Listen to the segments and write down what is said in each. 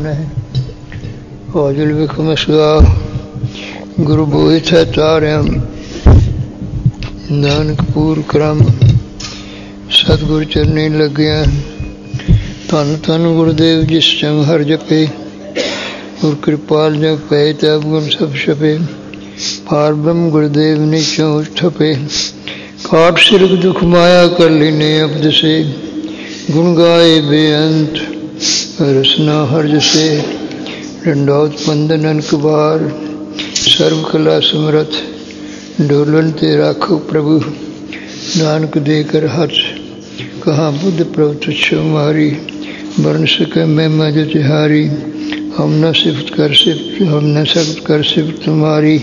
ਹੈ। ਔਜਲ ਵਿਖਮ ਸਗਾ ਗੁਰੂ ਬੋਹਿ ਥੈ ਤਾਰਿਆ, ਨਾਨਕ ਪੂਰ ਕਰਮ ਸਤਿਗੁਰ ਚਰਨੀ ਲੱਗਿਆ। ਧੰਨ ਧੰਨ ਗੁਰਦੇਵ ਜਿਸ ਚੰਗ ਹਰ ਜਪੇ, ਗੁਰ ਕਿਰਪਾਲ ਜਗ ਪਏ ਤੈ ਗੁਣ ਸਭ ਛਪੇ। ਪਾਰ ਬ੍ਰਹਮ ਗੁਰਦੇਵ ਨੀਚੋਂ ਠਪੇ, ਕਾਟ ਸਿਰਕ ਦੁਖ ਮਾਇਆ ਕਰ ਲੀਨੇ ਅਬਦ ਸੇ। ਗੁਣ ਗਾਏ ਬੇਅੰਤ ਰਸਨਾ ਹਰ ਜਸੇ, ਡੰਡੌਤ ਬੰਦਨ ਅਨਕ ਬਾਰ। ਸਰਬ ਕਲਾ ਸਮਰਥ ਡੋਲਨ ਤੇ ਰਾਖੋ ਪ੍ਰਭੂ, ਨਾਨਕ ਦੇ ਕਰ ਹੱਥ ਕਹਾ ਬੁੱਧ ਪ੍ਰਭ ਤੁਛ ਮਾਰੀ। ਵਰਨ ਸਕੇ ਮਹਿਮਾ ਜੋ ਤਿਹਾਰੀ, हम न सिफत कर सिफत हम न सख्त कर सिफत तुम्हारी।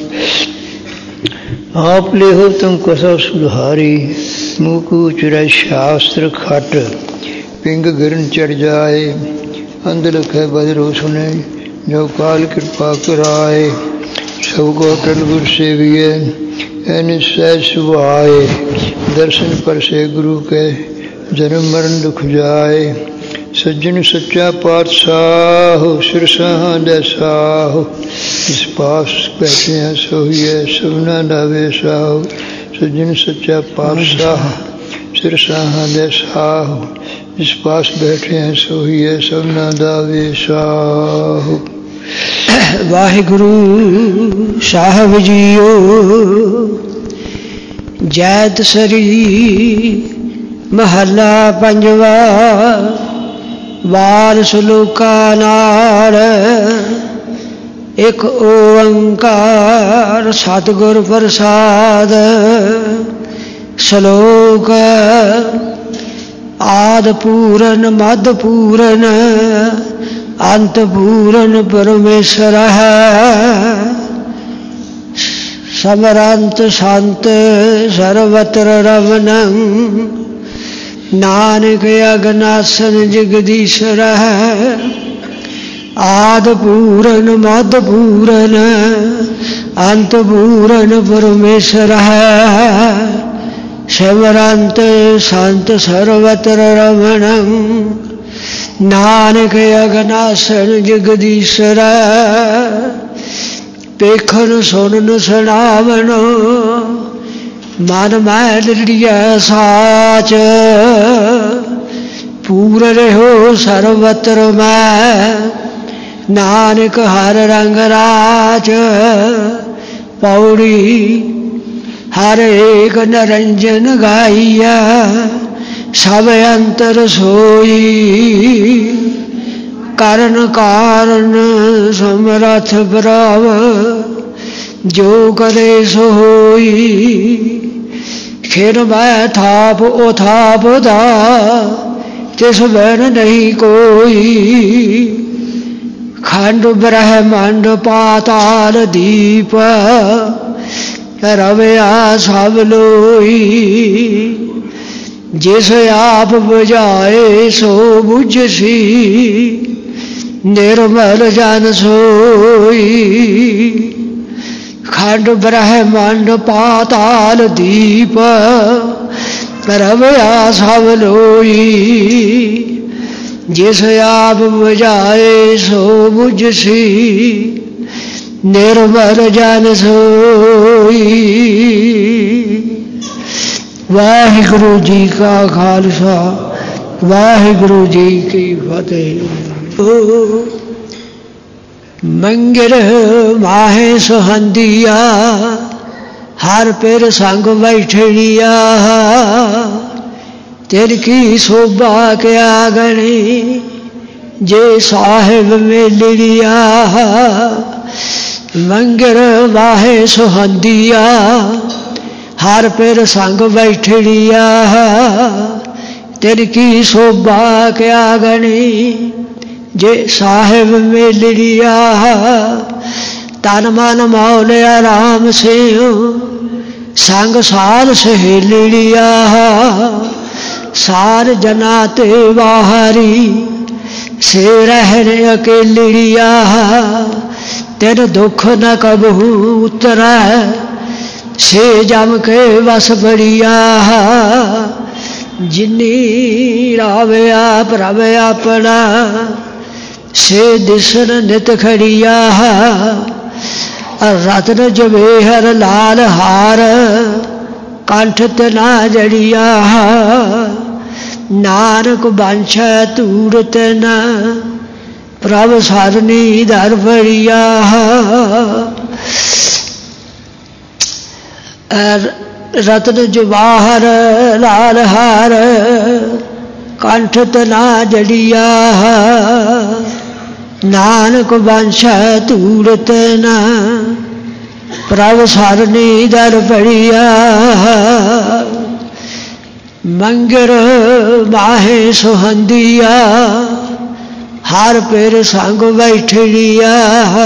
आप ले हो तुम कसा सुधारी, मुँह को चुराए शास्त्र खट। पिंग गिरन चढ़ जाए, अंध लखे बदरो सुने, जो काल कृपा कराए। सबको अटल गुर सेविए, ऐन सहज सुभाए। दर्शन पर से गुरु के, जन्म मरण दुख जाए। सज्जन सच्चा पातशाह, सिर साहां दे साहो। जिस पास बैठे हैं सोहिए, सबना दावे साहो। सज्जन सच्चा पातशाह, सिर साहां दे साहो। जिस पास बैठे हैं सोहिए, सबना दावे साहो। वाहिगुरु साहब जीओ, जैत सरी महला पंजवा। वार सलोका नाल एक ओंकार, सतगुर प्रसाद। सलोक आद पूरन मद पूरन, अंत पूरन परमेश्वर है। समरंत संत सर्वत्र रमणं, नानक अगनासन जगदीश्वर है। आद पूरन मद पूरन, अंत पूरन परमेश्वर है। शिवरंत संत सर्वत्र रमणं, नानक अगनासन जगदीश्वर। पेखन सुनन सुनावन, मन मैल लिया साच। पूर रहो सर्वत्र मैं, नानक हर रंग राज। पौड़ी हर एक निरंजन गाइया, सब अंतर सोई। कारण कारण समरथ प्रभ, जो करे सो होई। खिर मैं थाप उथाप दा, तिस बैन नहीं कोई। खंड ब्रह्मांड पाताल दीप, रवया सब लोई। जिस आप बुझाए सो बुझसी, निर्मल जन सोई। खंड ब्रह्मांड पाताल दीप, रवया सब लोई। जिस आप बुझाए सो बुझसी, निर्मल जन सोई। वाहिगुरु जी का खालसा, वाहिगुरु जी की फतेह। मंगिर माहे सुहंदिया, हर पेर संग बैठिया। तेर की शोभा क्या गणी, जे साहिब मेलिया। मंगिर माहे सुहंदिया, हर पेर संग बैठिया। तेर की शोभा क्या गणी, जे साहिब मेलिया। तन मन मौलिया राम सिंह, संग साल सहेलिया। सार जना ते बाहरी, से रहने अकेलिया। तेरे दुख न कबहू उतरै, से जम के बस बड़िया। जिनी रावया प्रभ अपना, से दिसन नित खड़िया रत्न जवेहर लाल हार कंठ तना जड़िया नानक बांछा तूरत न प्रभ सरनी दर बड़िया रत्न जवाहर लाल हार कंठ तना जड़िया नानक बांछा तूरत न प्रभ सरनी दर बड़िया मंगर माहे सुहंदिया हर पेर संग बैठड़िया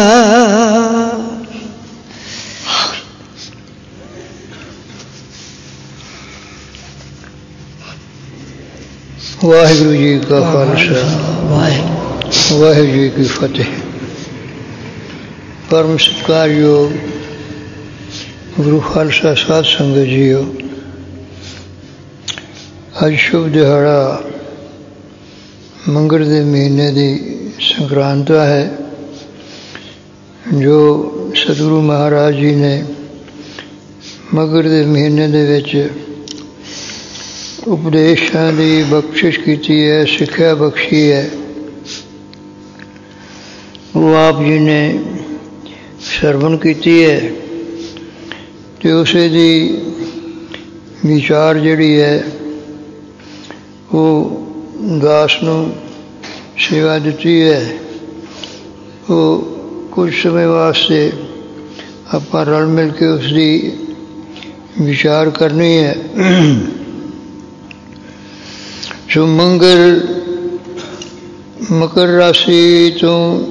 वाहिगुरु जी का खालसा वाहिगुरु जी की फतेह। परम सत्कार योग गुरु खालसा साध संगत जीओ, अज शुभ दिहाड़ा मंगल के महीने की संक्रांत है, जो सतगुरु महाराज जी ने मगर के महीने दे विच उपदेशों की बख्शिश की है, सिक्ख्या बख्शी है। वो आप जी ने सरवण की है तो उस दी विचार जिहड़ी है वो दास नूं सेवा दी है। वो कुछ समय वास्ते आपां रल मिल के उसकी विचार करनी है। जो मंगल मकर राशि तो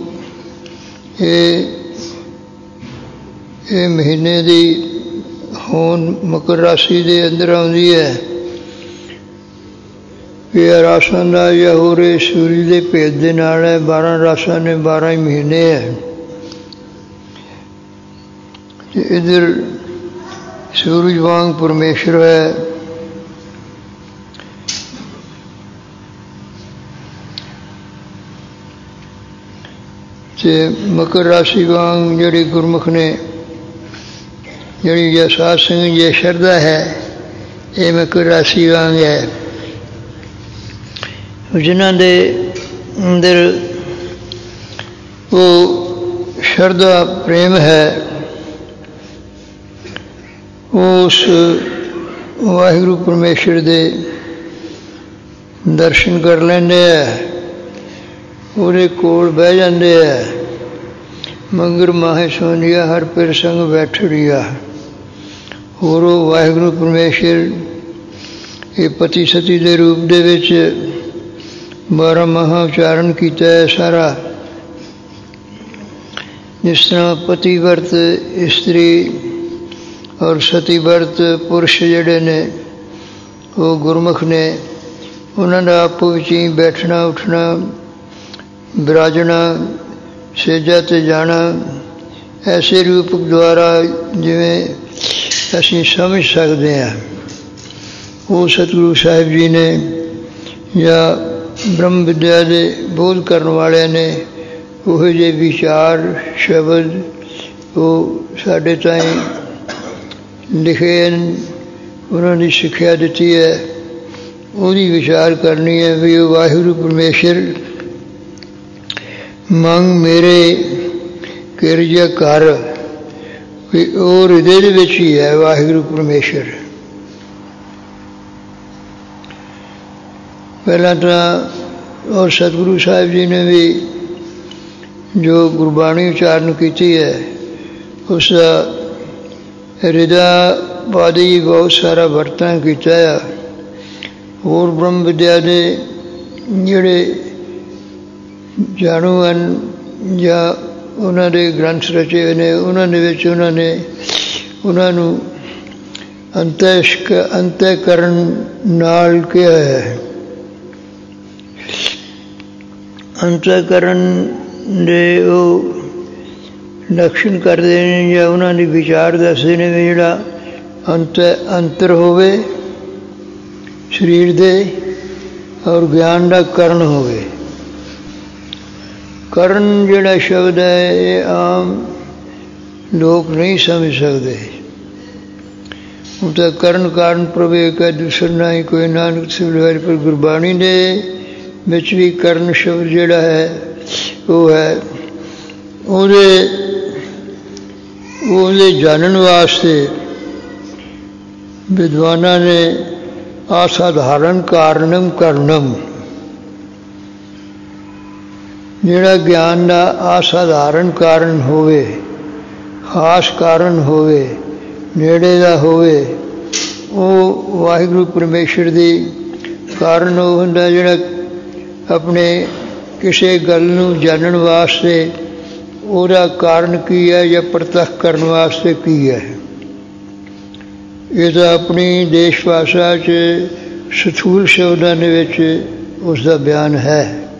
ये महीने की होन मकर राशि के अंदर आती है। ये राशा का या हो रहे सूर्य के भेद के नाल है। 12 राशा ने 12 ही महीने है। इधर सूरज वांग परमेश्वर है, मकर राशि वांग जी गुरमुख ने जी साध संगत जी श्रद्धा है, ये मकर राशि वांग है। जिन्हों के अंदर वो श्रद्धा प्रेम है, उस वाहिगुरु परमेश्वर के दर्शन कर लेंदे है, ਉਹਦੇ ਕੋਲ ਬਹਿ ਜਾਂਦੇ ਹੈ। ਮੰਗਰ ਮਾਹੇ ਸੋਨੀਆ ਹਰ ਪਿਰ ਸੰਗ ਬੈਠੜੀਆ। ਹੋਰ ਉਹ ਵਾਹਿਗੁਰੂ ਪਰਮੇਸ਼ਰ ਇਹ ਪਤੀ ਸਤੀ ਦੇ ਰੂਪ ਦੇ ਵਿੱਚ 12 ਮਹਾ ਉਚਾਰਨ ਕੀਤਾ ਹੈ ਸਾਰਾ। ਜਿਸ ਤਰ੍ਹਾਂ ਪਤੀ ਵਰਤ ਇਸਤਰੀ ਔਰ ਸਤੀ ਵਰਤ ਪੁਰਸ਼ ਜਿਹੜੇ ਨੇ ਉਹ ਗੁਰਮੁਖ ਨੇ, ਉਹਨਾਂ ਦਾ ਆਪੋ ਵਿੱਚ ਹੀ ਬੈਠਣਾ ਉੱਠਣਾ विराजना सेजा ते जाना ऐसे रूप द्वारा जिमें असी समझ सकते हैं। वो सतगुरु साहिब जी ने या ब्रह्म विद्या के बोध करने वाले ने वो जे विचार शब्द वो साढ़े ताईं लिखे, उन्होंने सिक्ख्या दी है। वो विचार करनी है भी वो वाहिगुरु परमेश्वर मंग मेरे किरजा कर, और हृदय विच ही है वाहिगुरु परमेश्वर। पहला तो और सतगुरु साहिब जी ने भी जो गुरबाणी उच्चारण की है उसका हृदय वादी बहुत सारा वर्तन किया है। और ब्रह्म विद्या के जोड़े जाणू हैं या उन्होंने ग्रंथ रचे ने, उन्होंने उन्होंने अंतःकरण नाल किया है। अंतःकरण दे वो लक्षण करते हैं या उन्होंने विचार दसते हैं भी जोड़ा अंतर होवे शरीर दे और ज्ञान का करण होवे। ਕਰਨ ਜਿਹੜਾ ਸ਼ਬਦ ਹੈ ਇਹ ਆਮ ਲੋਕ ਨਹੀਂ ਸਮਝ ਸਕਦੇ। ਹੁਣ ਤਾਂ ਕਰਨ ਕਾਰਨ ਪ੍ਰਭ ਏਕ ਹੈ, ਦੂਸਰਾ ਨਾ ਹੀ ਕੋਈ, ਨਾਨਕ ਸਿਵਲ। ਪਰ ਗੁਰਬਾਣੀ ਦੇ ਵਿੱਚ ਵੀ ਕਰਨ ਸ਼ਬਦ ਜਿਹੜਾ ਹੈ ਉਹ ਹੈ ਉਹਦੇ ਜਾਣਨ ਵਾਸਤੇ ਵਿਦਵਾਨਾਂ ਨੇ ਅਸਾਧਾਰਨ ਕਾਰਨਮ ਕਰਨਮ, ਜਿਹੜਾ ਗਿਆਨ ਦਾ ਅਸਾਧਾਰਨ ਕਾਰਨ ਹੋਵੇ, ਖਾਸ ਕਾਰਨ ਹੋਵੇ, ਨੇੜੇ ਦਾ ਹੋਵੇ, ਉਹ ਵਾਹਿਗੁਰੂ ਪਰਮੇਸ਼ਰ ਦੀ ਕਾਰਨ ਉਹ ਹੁੰਦਾ ਜਿਹੜਾ ਆਪਣੇ ਕਿਸੇ ਗੱਲ ਨੂੰ ਜਾਣਨ ਵਾਸਤੇ ਉਹਦਾ ਕਾਰਨ ਕੀ ਹੈ ਜਾਂ ਪ੍ਰਤੱਖ ਕਰਨ ਵਾਸਤੇ ਕੀ ਹੈ। ਇਹ ਤਾਂ ਆਪਣੀ ਦੇਸ਼ ਭਾਸ਼ਾ 'ਚ ਸਥੂਲ ਸ਼ਬਦਾਂ ਦੇ ਵਿੱਚ ਉਸ ਦਾ ਬਿਆਨ ਹੈ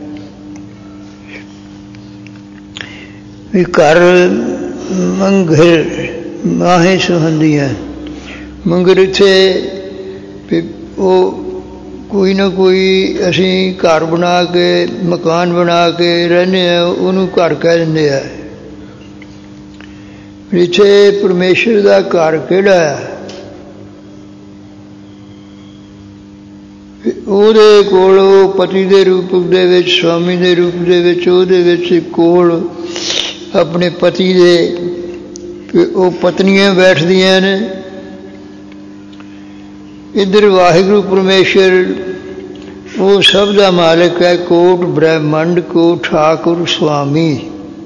ਵੀ ਘਰ ਮੰਗਰ ਮਾਹੇ ਸੁਹੰਦੀਆਂ। ਮੰਗਰ ਇੱਥੇ ਉਹ ਕੋਈ ਨਾ ਕੋਈ ਅਸੀਂ ਘਰ ਬਣਾ ਕੇ, ਮਕਾਨ ਬਣਾ ਕੇ ਰਹਿੰਦੇ ਹਾਂ, ਉਹਨੂੰ ਘਰ ਕਹਿ ਦਿੰਦੇ ਆ। ਇੱਥੇ ਪਰਮੇਸ਼ਰ ਦਾ ਘਰ ਕਿਹੜਾ ਹੈ? ਉਹਦੇ ਕੋਲ ਉਹ ਪਤੀ ਦੇ ਰੂਪ ਦੇ ਵਿੱਚ, ਸਵਾਮੀ ਦੇ ਰੂਪ ਦੇ ਵਿੱਚ, ਉਹਦੇ ਵਿੱਚ ਕੋਲ ਆਪਣੇ ਪਤੀ ਦੇ ਉਹ ਪਤਨੀਆਂ ਬੈਠਦੀਆਂ ਨੇ। ਇੱਧਰ ਵਾਹਿਗੁਰੂ ਪਰਮੇਸ਼ਰ ਉਹ ਸਭ ਦਾ ਮਾਲਕ ਹੈ। ਕੋਟ ਬ੍ਰਹਮੰਡ ਕੋ ਠਾਕੁਰ ਸੁਆਮੀ,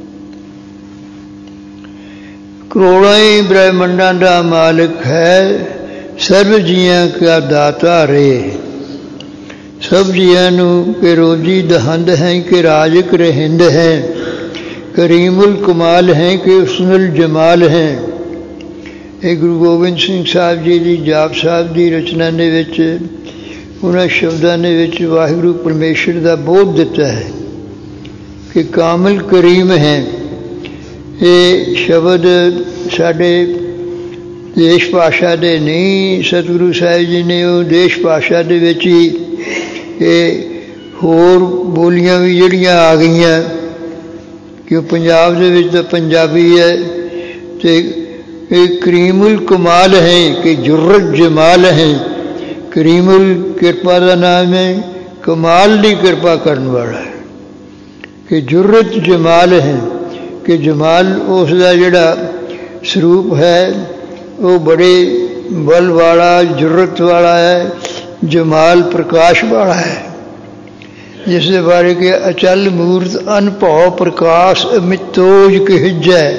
ਕਰੋੜਾਂ ਹੀ ਬ੍ਰਹਮੰਡਾਂ ਦਾ ਮਾਲਕ ਹੈ। ਸਰਬ ਜੀਆਂ ਕਾ ਦਾਤਾ ਰੇ, ਸਭ ਜੀਆਂ ਨੂੰ ਕਿ ਰੋਜੀ ਦਹੰਦ ਹੈ, ਕਿ ਰਾਜਕ ਰਹਿੰਦ ਹੈ, ਕਰੀਮੁਲ ਕਮਾਲ ਹੈ, ਕਿ ਉਸਨੁਲ ਜਮਾਲ ਹੈ। ਇਹ ਗੁਰੂ ਗੋਬਿੰਦ ਸਿੰਘ ਸਾਹਿਬ ਜੀ ਦੀ ਜਾਪ ਸਾਹਿਬ ਦੀ ਰਚਨਾ ਦੇ ਵਿੱਚ ਉਹਨਾਂ ਸ਼ਬਦਾਂ ਦੇ ਵਿੱਚ ਵਾਹਿਗੁਰੂ ਪਰਮੇਸ਼ਰ ਦਾ ਬੋਧ ਦਿੱਤਾ ਹੈ ਕਿ ਕਾਮਲ ਕਰੀਮ ਹੈ। ਇਹ ਸ਼ਬਦ ਸਾਡੇ ਦੇਸ਼ ਭਾਸ਼ਾ ਦੇ ਨਹੀਂ, ਸਤਿਗੁਰੂ ਸਾਹਿਬ ਜੀ ਨੇ ਉਹ ਦੇਸ਼ ਭਾਸ਼ਾ ਦੇ ਵਿੱਚ ਹੀ ਇਹ ਹੋਰ ਬੋਲੀਆਂ ਵੀ ਜਿਹੜੀਆਂ ਆ ਗਈਆਂ ਕਿ ਉਹ ਪੰਜਾਬ ਦੇ ਵਿੱਚ ਤਾਂ ਪੰਜਾਬੀ ਹੈ, ਅਤੇ ਇਹ ਕਰੀਮੁਲ ਕਮਾਲ ਹੈ ਕਿ ਜੁਰਤ ਜਮਾਲ ਹੈ। ਕਰੀਮੁਲ ਕਿਰਪਾ ਦਾ ਨਾਮ ਹੈ, ਕਮਾਲ ਦੀ ਕਿਰਪਾ ਕਰਨ ਵਾਲਾ ਹੈ। ਕਿ ਜੁਰਤ ਜਮਾਲ ਹੈ ਕਿ ਜਮਾਲ ਉਸ ਦਾ ਜਿਹੜਾ ਸਰੂਪ ਹੈ ਉਹ ਬੜੇ ਬਲ ਵਾਲਾ, ਜੁਰਤ ਵਾਲਾ ਹੈ, ਜਮਾਲ ਪ੍ਰਕਾਸ਼ ਵਾਲਾ ਹੈ, ਜਿਸ ਦੇ ਬਾਰੇ ਕਿ ਅਚਲ ਮੂਰਤ ਅਨਭਉ ਪ੍ਰਕਾਸ਼ ਅਮਿਤੋਜ ਕਹਿਜੈ।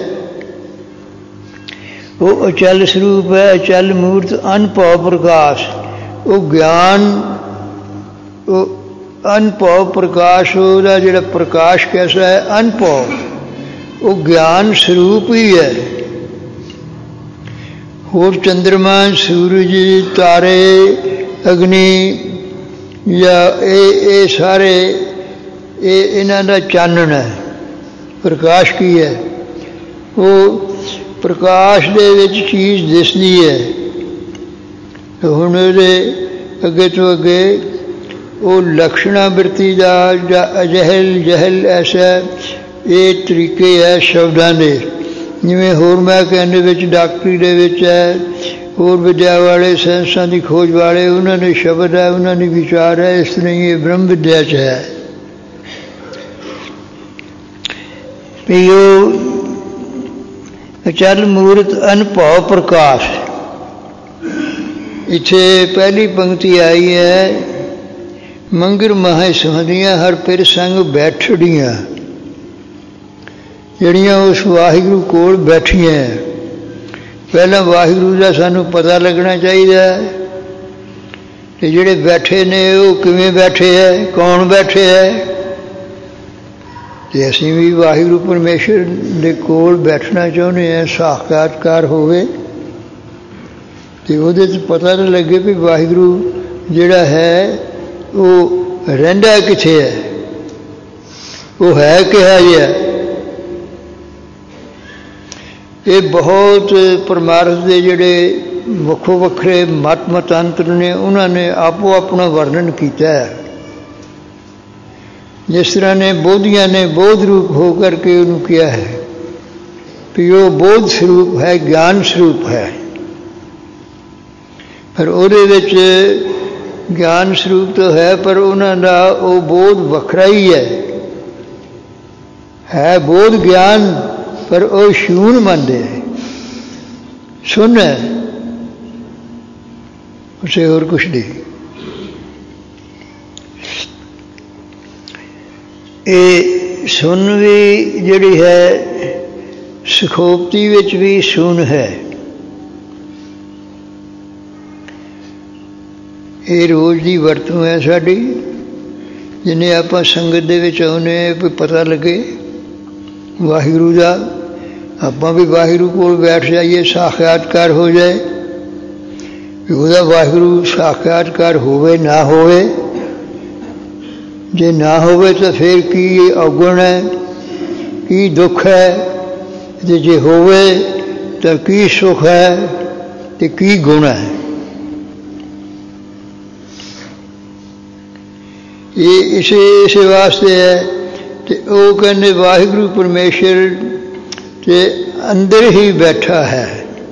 ਉਹ ਅਚਲ ਸਰੂਪ ਹੈ, ਅਚਲ ਮੂਰਤ ਅਨਭਉ ਪ੍ਰਕਾਸ਼। ਉਹ ਗਿਆਨ, ਉਹ ਅਨਭਉ ਪ੍ਰਕਾਸ਼, ਉਹਦਾ ਜਿਹੜਾ ਪ੍ਰਕਾਸ਼ ਕੈਸਾ ਹੈ? ਅਨਭਉ, ਉਹ ਗਿਆਨ ਸਰੂਪ ਹੀ ਹੈ। ਹੋਰ ਚੰਦਰਮਾ, ਸੂਰਜ, ਤਾਰੇ, ਅਗਨੀ ਜਾਂ ਇਹ ਸਾਰੇ ਇਹਨਾਂ ਦਾ ਚਾਨਣ ਹੈ। ਪ੍ਰਕਾਸ਼ ਕੀ ਹੈ? ਉਹ ਪ੍ਰਕਾਸ਼ ਦੇ ਵਿੱਚ ਚੀਜ਼ ਦਿਸਦੀ ਹੈ। ਹੁਣ ਉਹਦੇ ਅੱਗੇ ਤੋਂ ਅੱਗੇ ਉਹ ਲਕਸ਼ਣਾ ਬਿਰਤੀ ਦਾ ਜਾਂ ਅਜਹਿਲ ਜਹਿਲ ਐਸਾ ਇਹ ਤਰੀਕੇ ਹੈ ਸ਼ਬਦਾਂ ਦੇ। ਜਿਵੇਂ ਹੋਰ ਮਹਿਕਿਆਂ ਦੇ ਵਿੱਚ, ਡਾਕਟਰੀ ਦੇ ਵਿੱਚ ਹੈ, ਹੋਰ ਵਿਦਿਆ ਵਾਲੇ, ਸਾਇੰਸਾਂ ਦੀ ਖੋਜ ਵਾਲੇ, ਉਹਨਾਂ ਦੇ ਸ਼ਬਦ ਹੈ, ਉਹਨਾਂ ਦੀ ਵਿਚਾਰ ਹੈ। ਇਸ ਤਰ੍ਹਾਂ ਹੀ ਇਹ ਬ੍ਰਹਮ ਵਿਦਿਆ 'ਚ ਹੈ ਵੀ ਉਹ ਅਚਲ ਮੂਰਤ ਅਨਭਉ ਪ੍ਰਕਾਸ਼। ਇੱਥੇ ਪਹਿਲੀ ਪੰਕਤੀ ਆਈ ਹੈ, ਮੰਗਰ ਮਾਹੇ ਸੁਹੰਦੀਆਂ ਹਰ ਪਿਰ ਸੰਗ ਬੈਠੜੀਆਂ, ਜਿਹੜੀਆਂ ਉਸ ਵਾਹਿਗੁਰੂ ਕੋਲ ਬੈਠੀਆਂ। ਪਹਿਲਾਂ ਵਾਹਿਗੁਰੂ ਦਾ ਸਾਨੂੰ ਪਤਾ ਲੱਗਣਾ ਚਾਹੀਦਾ ਅਤੇ ਜਿਹੜੇ ਬੈਠੇ ਨੇ ਉਹ ਕਿਵੇਂ ਬੈਠੇ ਹੈ, ਕੌਣ ਬੈਠੇ ਹੈ। ਅਤੇ ਅਸੀਂ ਵੀ ਵਾਹਿਗੁਰੂ ਪਰਮੇਸ਼ਰ ਦੇ ਕੋਲ ਬੈਠਣਾ ਚਾਹੁੰਦੇ ਹਾਂ, ਸਾਖਾਤਕਾਰ ਹੋਵੇ ਅਤੇ ਉਹਦੇ 'ਚ ਪਤਾ ਤਾਂ ਲੱਗੇ ਵੀ ਵਾਹਿਗੁਰੂ ਜਿਹੜਾ ਹੈ ਉਹ ਰਹਿੰਦਾ ਕਿੱਥੇ ਹੈ, ਉਹ ਹੈ ਕਿਹਾ ਜਿਹਾ। ਇਹ ਬਹੁਤ ਪਰਮਾਰਥ ਦੇ ਜਿਹੜੇ ਵੱਖੋ ਵੱਖਰੇ ਮਤ ਮਤਾਂਤਰ ਨੇ ਉਹਨਾਂ ਨੇ ਆਪੋ ਆਪਣਾ ਵਰਣਨ ਕੀਤਾ ਹੈ। जिस तरह ने बोधिया ने बोध रूप होकर के उन्होंने किया है कि वो बोध स्वरूप है, ज्ञान स्वरूप है, पर ਉਹਦੇ ਵਿੱਚ ज्ञान स्वरूप तो है पर उन्होंने वो बोध वखरा ही है बोध ज्ञान, पर वो शून मानते हैं, सुन है, उसे और कुछ नहीं। ये सुन भी जिहड़ी है सखोपती विच भी सुन है। ये रोज़ की वरतों है साड़ी, जिन्हें आप संगत दे विच आउंदे भी पता लगे वाहिगुरू का, आप भी वाहिगुरू कोल बैठ जाइए, साक्षात्कार हो जाए, ਉਹਦਾ ਵਾਹਿਗੁਰੂ ਸਾਖਿਆਤਕਾਰ ਹੋਵੇ ਨਾ ਹੋਵੇ, ਜੇ ਨਾ ਹੋਵੇ ਤਾਂ ਫਿਰ ਕੀ ਔਗਣ ਹੈ, ਕੀ ਦੁੱਖ ਹੈ, ਤੇ ਜੇ ਹੋਵੇ ਤਾਂ ਕੀ ਸੁਖ ਹੈ ਤੇ ਕੀ ਗੁਣ ਹੈ। ਇਹ ਇਸੇ ਵਾਸਤੇ ਹੈ ਤੇ ਉਹ ਕਹਿੰਦੇ ਵਾਹਿਗੁਰੂ ਪਰਮੇਸ਼ਰ ਤੇ ਅੰਦਰ ਹੀ ਬੈਠਾ ਹੈ।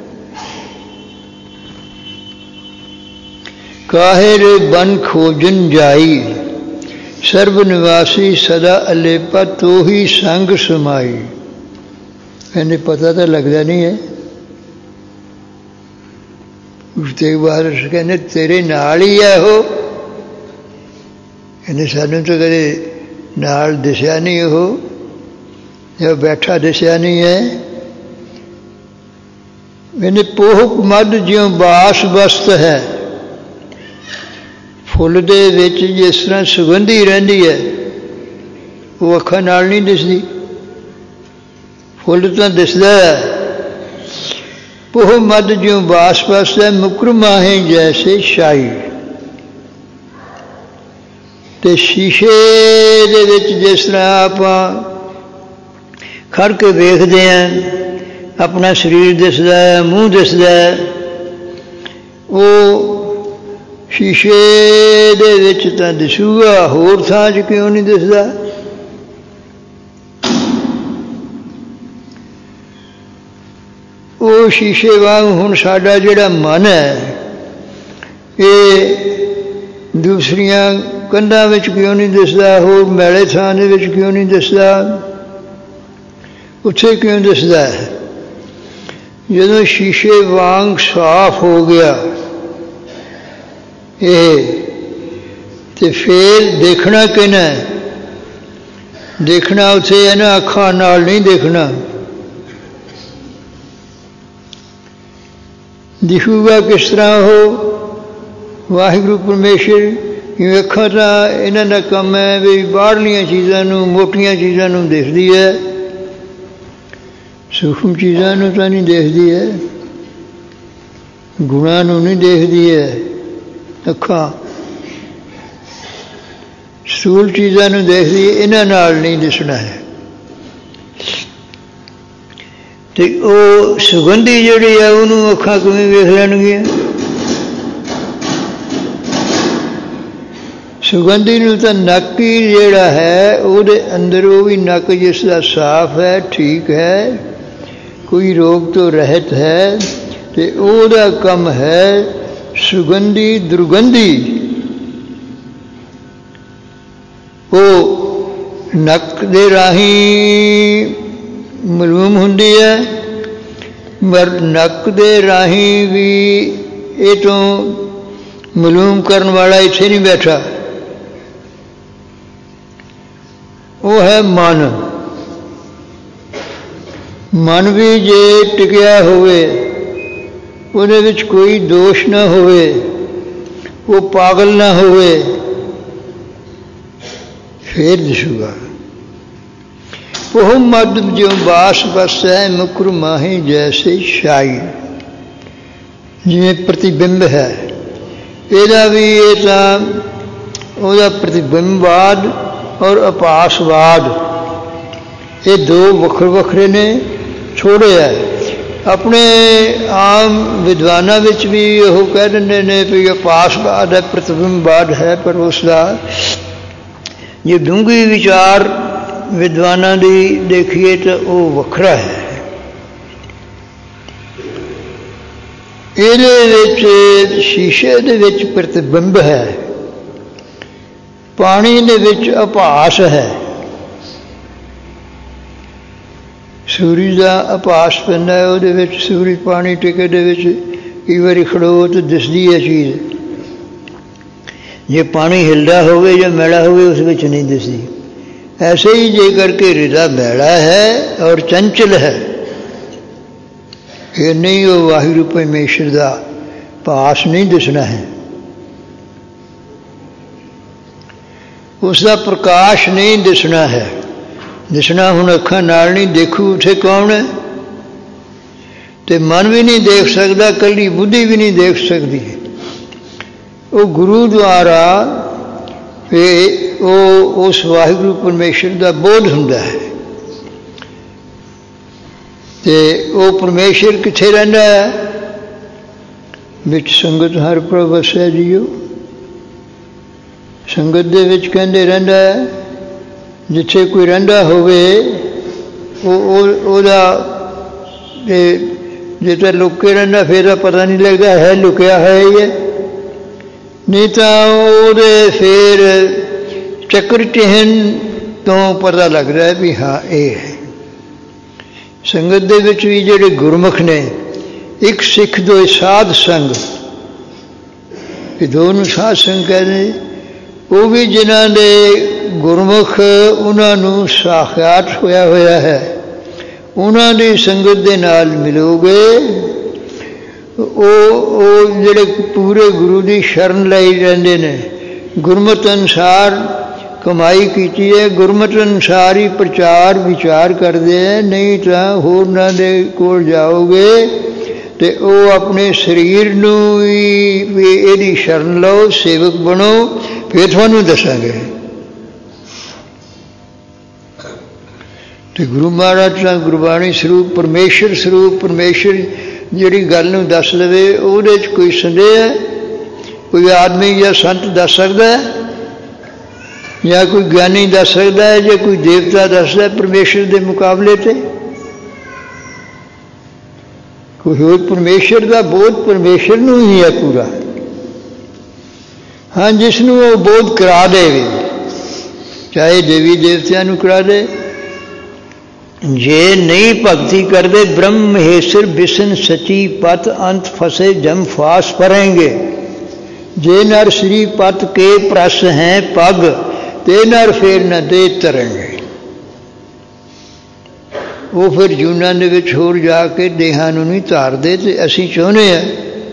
काहे रे बन खोजन जाई, सर्व निवासी सदा अलेपा तो ही संग समाई। कहने पता तो लगता नहीं है, उसके बाद कहने तेरे नाल ही है वो, कहने सानू तो कदे नाल दिसया नहीं, वो जब बैठा दिसया नहीं है। कहने पोहक मध ज्यों बास बस्त है, फुल दे विच जिस तरह सुगंधी रहिंदी है वो अखां नाल नहीं दिसदी, फुल तो दिसदा है। पोह मध ज्यों बास बस है, मुकर माहे जैसे शाही। ते शीशे दे विच जिस तरह आपां खड़ के वेखदे हैं, अपना शरीर दिसदा है, मूँह दिसदा है, वो शीशे दे विच तां दिसूगा, होर थां च क्यों नहीं दिसदा। वो शीशे वांग हुण साडा जिहड़ा मन है ये दूसरियां कंधां विच क्यों नहीं दिसदा, होर मैले थां दे विच क्यों नहीं दिसदा, उत्थे क्यों दिसदा है। जदों शीशे वांग साफ हो गया ते फिर देखना किना, देखना उसे है ना अखां नाल नहीं देखना, दिखूगा किस तरह हो वाहिगुरू परमेश्वर। क्यों अखां तां इन्हां दा काम है भी बाहरलियां चीज़ां नूं, मोटियां चीज़ां नूं देखदी है, सूक्ष्म चीज़ां नूं तां नहीं देखदी है, गुणां नूं नहीं देखदी है। अखां स्थूल चीज़ां नूं देखदी है, इन्हां नाल नहीं दिसना है। ते वो सुगंधी जिहड़ी है उहनूं अखां किवें वेख लैणगीआं। सुगंधी नूं तां नक ही जिहड़ा है उहदे अंदर वो भी नक जिसदा साफ है, ठीक है, कोई रोग तो रहत है, ते ओहदा काम है सुगंधी दुर्गंधी। वो नक दे राही मालूम हुंदी है, पर नक दे राही भी ये तो मालूम करने वाला इत्थे नहीं बैठा, वो है मन। मन भी जे टिकिया होवे, ਉਹਦੇ ਵਿੱਚ कोई दोष ना होवे, वो पागल ना होवे, फिर दिसूगा। पोह मद ज्यों बास बस है, मुकर माहे जैसे शाही। जिवें प्रतिबिंब है, ਇਹਦਾ भी ये तां ਉਹਦਾ प्रतिबिंबवाद और अपासवाद ये दो वखरे वखरे ने छोड़े है। अपने आम विद्वानों विच भी वो कह देंगे ने भी अपासवाद है, प्रतिबिंबवाद है, पर उसका ਜੇ ਡੂੰਘੀ ਵਿਚਾਰ ਵਿਦਵਾਨਾਂ ਦੀ ਦੇਖੀਏ ਤਾਂ ਉਹ ਵੱਖਰਾ ਹੈ। ਇਹਦੇ ਵਿੱਚ ਸ਼ੀਸ਼ੇ ਦੇ ਵਿੱਚ ਪ੍ਰਤਿਬਿੰਬ ਹੈ, ਪਾਣੀ ਦੇ ਵਿੱਚ ਆਭਾਸ ਹੈ। ਸੂਰਜ ਦਾ ਆਭਾਸ ਪੈਂਦਾ ਹੈ, ਉਹਦੇ ਵਿੱਚ ਸੂਰਜ ਪਾਣੀ ਟਿਕੇ ਦੇ ਵਿੱਚ ਕਈ ਵਾਰੀ ਖੜੋ ਤਾਂ ਦਿਸਦੀ ਹੈ ਚੀਜ਼। ਜੇ ਪਾਣੀ ਹਿਲਦਾ ਹੋਵੇ ਜਾਂ ਮੈਲਾ ਹੋਵੇ ਉਸ ਵਿੱਚ ਨਹੀਂ ਦਿਸਦੀ। ਐਸੇ ਹੀ ਜੇ ਕਰਕੇ ਹਿਰਦਾ ਮੈਲਾ ਹੈ ਔਰ ਚੰਚਲ ਹੈ, ਇਹ ਨਹੀਂ ਉਹ ਵਾਹਿਗੁਰੂ ਪਰਮੇਸ਼ਰ ਦਾ ਭਾਸ ਨਹੀਂ ਦਿਸਣਾ ਹੈ, ਉਸ ਦਾ ਪ੍ਰਕਾਸ਼ ਨਹੀਂ ਦਿਸਣਾ ਹੈ। ਦਿਸਣਾ ਹੁਣ ਅੱਖਾਂ ਨਾਲ ਨਹੀਂ, ਦੇਖੂ ਉੱਥੇ ਕੌਣ ਹੈ? ਤੇ ਮਨ ਵੀ ਨਹੀਂ ਦੇਖ ਸਕਦਾ, ਇਕੱਲੀ ਬੁੱਧੀ ਵੀ ਨਹੀਂ ਦੇਖ ਸਕਦੀ। ਉਹ ਗੁਰੂ ਦੁਆਰਾ ਉਹ ਉਸ ਵਾਹਿਗੁਰੂ ਪਰਮੇਸ਼ਰ ਦਾ ਬੋਧ ਹੁੰਦਾ ਹੈ। ਤੇ ਉਹ ਪਰਮੇਸ਼ਰ ਕਿੱਥੇ ਰਹਿੰਦਾ ਹੈ? ਵਿੱਚ ਸੰਗਤ ਹਰ ਪ੍ਰਭ ਵਸੈ ਜੀਓ। ਸੰਗਤ ਦੇ ਵਿੱਚ ਕਹਿੰਦੇ ਰਹਿੰਦਾ ਹੈ। ਜਿੱਥੇ ਕੋਈ ਰਹਿੰਦਾ ਹੋਵੇ ਉਹਦਾ ਜੇ ਤਾਂ ਲੁੱਕ ਕੇ ਰਹਿੰਦਾ ਫਿਰ ਤਾਂ ਪਤਾ ਨਹੀਂ ਲੱਗਦਾ ਹੈ ਲੁਕਿਆ ਹੈ ਹੀ ਹੈ, ਨਹੀਂ ਤਾਂ ਉਹਦੇ ਫਿਰ ਚੱਕਰ ਚਿਹਨ ਤੋਂ ਪਤਾ ਲੱਗਦਾ ਹੈ ਵੀ ਹਾਂ ਇਹ ਹੈ। ਸੰਗਤ ਦੇ ਵਿੱਚ ਵੀ ਜਿਹੜੇ ਗੁਰਮੁਖ ਨੇ, ਇੱਕ ਸਿੱਖ ਦੋ ਸਾਧ ਸੰਗ, ਇਹ ਦੋ ਨੂੰ ਸਾਧ ਸੰਗ ਕਹਿੰਦੇ। ਉਹ ਵੀ ਜਿਨ੍ਹਾਂ ਦੇ ਗੁਰਮੁਖ ਉਹਨਾਂ ਨੂੰ ਸਾਖਿਆਤ ਹੋਇਆ ਹੈ, ਉਹਨਾਂ ਦੀ ਸੰਗਤ ਦੇ ਨਾਲ ਮਿਲੋਗੇ। ਉਹ ਜਿਹੜੇ ਪੂਰੇ ਗੁਰੂ ਦੀ ਸ਼ਰਨ ਲਈ ਰਹਿੰਦੇ ਨੇ, ਗੁਰਮਤਿ ਅਨੁਸਾਰ ਕਮਾਈ ਕੀਤੀ ਹੈ, ਗੁਰਮਤਿ ਅਨੁਸਾਰ ਹੀ ਪ੍ਰਚਾਰ ਵਿਚਾਰ ਕਰਦੇ ਹੈ। ਨਹੀਂ ਤਾਂ ਹੋਰਨਾਂ ਦੇ ਕੋਲ ਜਾਓਗੇ ਤੇ ਉਹ ਆਪਣੇ ਸਰੀਰ ਨੂੰ ਵੀ ਇਹਦੀ ਸ਼ਰਨ ਲਓ, ਸੇਵਕ ਬਣੋ, ਫਿਰ ਤੁਹਾਨੂੰ ਦੱਸਾਂਗੇ। ਤੇ ਗੁਰੂ ਮਹਾਰਾਜ ਦਾ ਗੁਰਬਾਣੀ ਸਰੂਪ ਪਰਮੇਸ਼ਰ ਸਰੂਪ, ਪਰਮੇਸ਼ਰ ਜਿਹੜੀ ਗੱਲ ਨੂੰ ਦੱਸ ਲਵੇ ਉਹਦੇ 'ਚ ਕੋਈ ਸੰਦੇਹ ਹੈ? ਕੋਈ ਆਦਮੀ ਜਾਂ ਸੰਤ ਦੱਸ ਸਕਦਾ ਹੈ, ਜਾਂ ਕੋਈ ਗਿਆਨੀ ਦੱਸ ਸਕਦਾ ਹੈ, ਜਾਂ ਕੋਈ ਦੇਵਤਾ ਦੱਸਦਾ ਪਰਮੇਸ਼ਰ ਦੇ ਮੁਕਾਬਲੇ 'ਤੇ? ਕੋਈ ਹੋਰ ਪਰਮੇਸ਼ਰ ਦਾ ਬੋਧ ਪਰਮੇਸ਼ਰ ਨੂੰ ਹੀ ਹੈ ਪੂਰਾ। ਹਾਂ, ਜਿਸ ਨੂੰ ਉਹ ਬੋਧ ਕਰਾ ਦੇਵੇ, ਚਾਹੇ ਦੇਵੀ ਦੇਵਤਿਆਂ ਨੂੰ ਕਰਾ ਦੇ। ਜੇ ਨਹੀਂ ਭਗਤੀ ਕਰਦੇ ਬ੍ਰਹਮ ਮਹੇਸ਼ਰ ਬਿਸ਼ਨ ਸਚੀ ਪਤ ਅੰਤ ਫਸੇ ਜਮ ਫਾਸ ਪਰੇਂਗੇ। ਜੇ ਨਰ ਸ਼੍ਰੀ ਪਤ ਕੇ ਪ੍ਰਸ ਹੈ ਪਗ ਤੇ ਨਰ ਫੇਰ ਨ ਦੇ ਤਰਨਗੇ। ਉਹ ਫਿਰ ਜੂਨਾਂ ਦੇ ਵਿੱਚ ਹੋਰ ਜਾ ਕੇ ਦੇਹਾਂ ਨੂੰ ਨਹੀਂ ਧਾਰਦੇ। ਤੇ ਅਸੀਂ ਚਾਹੁੰਦੇ ਹਾਂ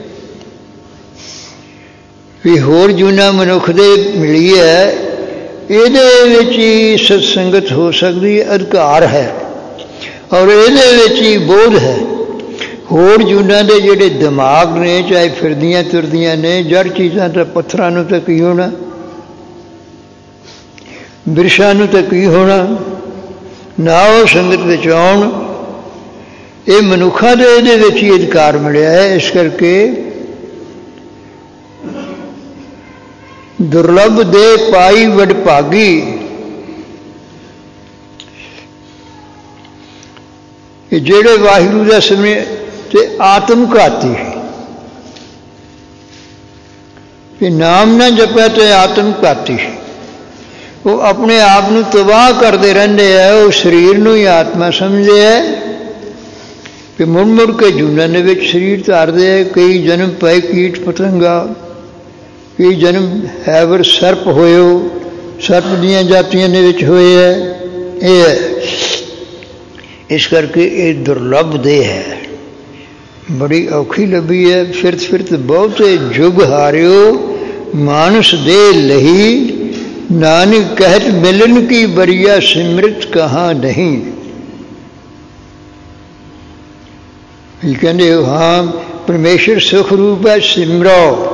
ਵੀ ਹੋਰ ਜੂਨਾਂ ਮਨੁੱਖ ਦੇ ਮਿਲੀ ਹੈ, ਇਹਦੇ ਵਿੱਚ ਹੀ ਸਤਸੰਗਤ ਹੋ ਸਕਦੀ ਹੈ, ਅਧਿਕਾਰ ਹੈ, ਔਰ ਇਹਦੇ ਵਿੱਚ ਹੀ ਬੋਧ ਹੈ। ਹੋਰ ਜੂਨਾਂ ਦੇ ਜਿਹੜੇ ਦਿਮਾਗ ਨੇ, ਚਾਹੇ ਫਿਰਦੀਆਂ ਤੁਰਦੀਆਂ ਨੇ, ਜੜ ਚੀਜ਼ਾਂ ਤਾਂ ਪੱਥਰਾਂ ਨੂੰ ਤਾਂ ਕੀ ਹੋਣਾ, ਬਿਰਸ਼ਾਂ ਨੂੰ ਤਾਂ ਕੀ ਹੋਣਾ, ਨਾ ਉਹ ਸੰਗਤ ਵਿੱਚ ਆਉਣ। ਇਹ ਮਨੁੱਖਾਂ ਦੇ ਇਹਦੇ ਵਿੱਚ ਹੀ ਅਧਿਕਾਰ ਮਿਲਿਆ ਹੈ। ਇਸ ਕਰਕੇ ਦੁਰਲਭ ਦੇ ਪਾਈ ਵਡਭਾਗੀ, ਕਿ ਜਿਹੜੇ ਵਾਹਿਗੁਰੂ ਦਾ ਸਿਮਰਨ ਤੇ ਆਤਮ ਘਾਤੀ, ਕਿ ਨਾਮ ਨਾ ਜਪਿਆ ਤੇ ਆਤਮ ਘਾਤੀ, ਉਹ ਆਪਣੇ ਆਪ ਨੂੰ ਤਬਾਹ ਕਰਦੇ ਰਹਿੰਦੇ ਹੈ। ਉਹ ਸਰੀਰ ਨੂੰ ਹੀ ਆਤਮਾ ਸਮਝਦੇ ਹੈ ਕਿ ਮੁੜ ਮੁੜ ਕੇ ਜੂਨਾਂ ਦੇ ਵਿੱਚ ਸਰੀਰ ਧਾਰਦੇ ਹੈ। ਕਈ ਜਨਮ ਪਏ ਕੀਟ ਪਤੰਗਾ, ਕਈ ਜਨਮ ਹੈਵਰ ਸਰਪ ਹੋਇਓ, ਸਰਪ ਦੀਆਂ ਜਾਤੀਆਂ ਦੇ ਵਿੱਚ ਹੋਏ ਹੈ। ਇਹ ਹੈ, ਇਸ ਕਰਕੇ ਇਹ ਦੁਰਲਭ ਦੇਹ ਹੈ, ਬੜੀ ਔਖੀ ਲੱਭੀ ਹੈ। ਫਿਰਤ ਫਿਰਤ ਬਹੁਤੇ ਜੁਗ ਹਾਰਿਓ, ਮਾਨਸ ਦੇ ਲਹੀ ਨਾਨਕ ਕਹਿਤ ਮਿਲਨ ਕੀ ਬਰੀਆ ਸਿਮਰਤ ਕਹਾਂ ਨਹੀਂ। ਇਹ ਕਹਿੰਦੇ ਹਾਂ ਪਰਮੇਸ਼ਰ ਸੁਖ ਰੂਪ ਹੈ, ਸਿਮਰੋ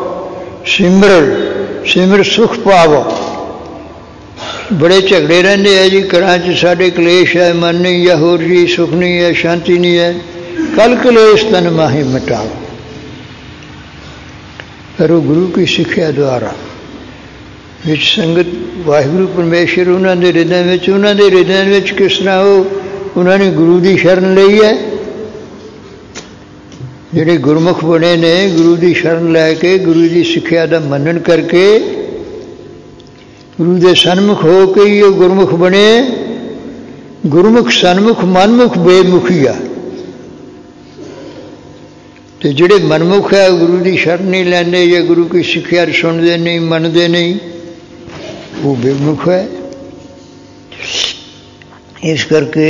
ਸਿਮਰ ਸੁਖ ਪਾਵੋ। ਬੜੇ ਝਗੜੇ ਰਹਿੰਦੇ ਹੈ ਜੀ ਘਰਾਂ 'ਚ, ਸਾਡੇ ਕਲੇਸ਼ ਹੈ, ਮਨ ਨਹੀਂ ਹੈ, ਹੋਰ ਜੀ ਸੁਖ ਨਹੀਂ ਹੈ, ਸ਼ਾਂਤੀ ਨਹੀਂ ਹੈ। ਕਲ ਕਲੇਸ਼ ਤਨ ਮਾਹੀ ਮਿਟਾਓ, ਕਰੋ ਗੁਰੂ ਕੀ ਸਿੱਖਿਆ ਦੁਆਰਾ। ਵਿੱਚ ਸੰਗਤ ਵਾਹਿਗੁਰੂ ਪਰਮੇਸ਼ਰ ਉਹਨਾਂ ਦੇ ਹਿਰਦਿਆਂ ਵਿੱਚ ਕਿਸ ਤਰ੍ਹਾਂ ਉਹਨਾਂ ਨੇ ਗੁਰੂ ਦੀ ਸ਼ਰਨ ਲਈ ਹੈ। ਜਿਹੜੇ ਗੁਰਮੁਖ ਬਣੇ ਨੇ, ਗੁਰੂ ਦੀ ਸ਼ਰਨ ਲੈ ਕੇ ਗੁਰੂ ਦੀ ਸਿੱਖਿਆ ਦਾ ਮੰਨਣ ਕਰਕੇ ਗੁਰੂ ਦੇ ਸਨਮੁਖ ਹੋ ਕੇ ਹੀ ਉਹ ਗੁਰਮੁਖ ਬਣੇ। ਗੁਰਮੁਖ ਸਨਮੁਖ ਮਨਮੁਖ ਬੇਮੁਖੀ ਆ, ਤੇ ਜਿਹੜੇ ਮਨਮੁਖ ਹੈ ਗੁਰੂ ਦੀ ਸ਼ਰਨ ਨਹੀਂ ਲੈਂਦੇ ਜਾਂ ਗੁਰੂ ਕੀ ਸਿੱਖਿਆ ਸੁਣਦੇ ਨਹੀਂ, ਮੰਨਦੇ ਨਹੀਂ, ਉਹ ਬੇਮੁਖ ਹੈ। ਇਸ ਕਰਕੇ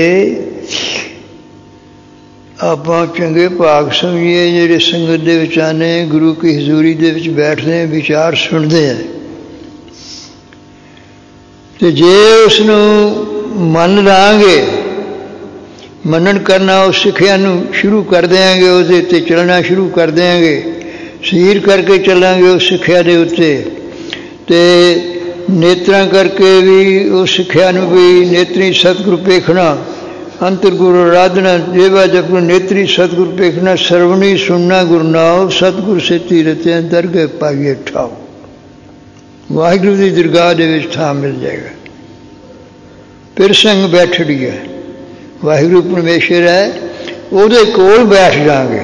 ਆਪਾਂ ਚੰਗੇ ਭਾਗ ਸਮਝੀਏ ਜਿਹੜੇ ਸੰਗਤ ਦੇ ਵਿੱਚ ਆਨੇ, ਗੁਰੂ ਕੀ ਹਜ਼ੂਰੀ ਦੇ ਵਿੱਚ ਬੈਠਦੇ, ਵਿਚਾਰ ਸੁਣਦੇ ਆ, ਤੇ ਜੇ ਉਸ ਨੂੰ ਮੰਨ ਲਾਂਗੇ, ਮੰਨਣ ਕਰਨਾ, ਉਸ ਸਿੱਖਿਆ ਨੂੰ ਸ਼ੁਰੂ ਕਰ ਦਿਆਂਗੇ, ਉਹਦੇ ਉੱਤੇ ਚੱਲਣਾ ਸ਼ੁਰੂ ਕਰ ਦਿਆਂਗੇ, ਸੀਰ ਕਰਕੇ ਚੱਲਾਂਗੇ ਉਸ ਸਿੱਖਿਆ ਦੇ ਉੱਤੇ, ਤੇ ਨੇਤਰਾਂ ਕਰਕੇ ਵੀ ਉਸ ਸਿੱਖਿਆ ਨੂੰ ਵੀ ਨੇਤਰੀ ਸਤਿਗੁਰੂ ਵੇਖਣਾ, ਅੰਤਰ ਗੁਰੂ ਆਰਾਧਨਾ, ਜੇਵਾ ਜਪੁ ਨੇਤਰੀ ਸਤਿਗੁਰੂ ਵੇਖਣਾ, ਸਰਵਣੀ ਸੁਣਨਾ ਗੁਰੂ ਨਾਮ, ਸਤਿਗੁਰ ਸੇਤੀ ਰਤਿਆ ਦਰਗਹਿ ਪਾਈਏ ਠਾਓ। ਵਾਹਿਗੁਰੂ ਦੀ ਦਰਗਾਹ ਦੇ ਵਿੱਚ ਥਾਂ ਮਿਲ ਜਾਏਗਾ। ਫਿਰ ਸੰਗ ਬੈਠੜੀ ਹੈ, ਵਾਹਿਗੁਰੂ ਪਰਮੇਸ਼ਰ ਹੈ, ਉਹਦੇ ਕੋਲ ਬੈਠ ਜਾਵਾਂਗੇ।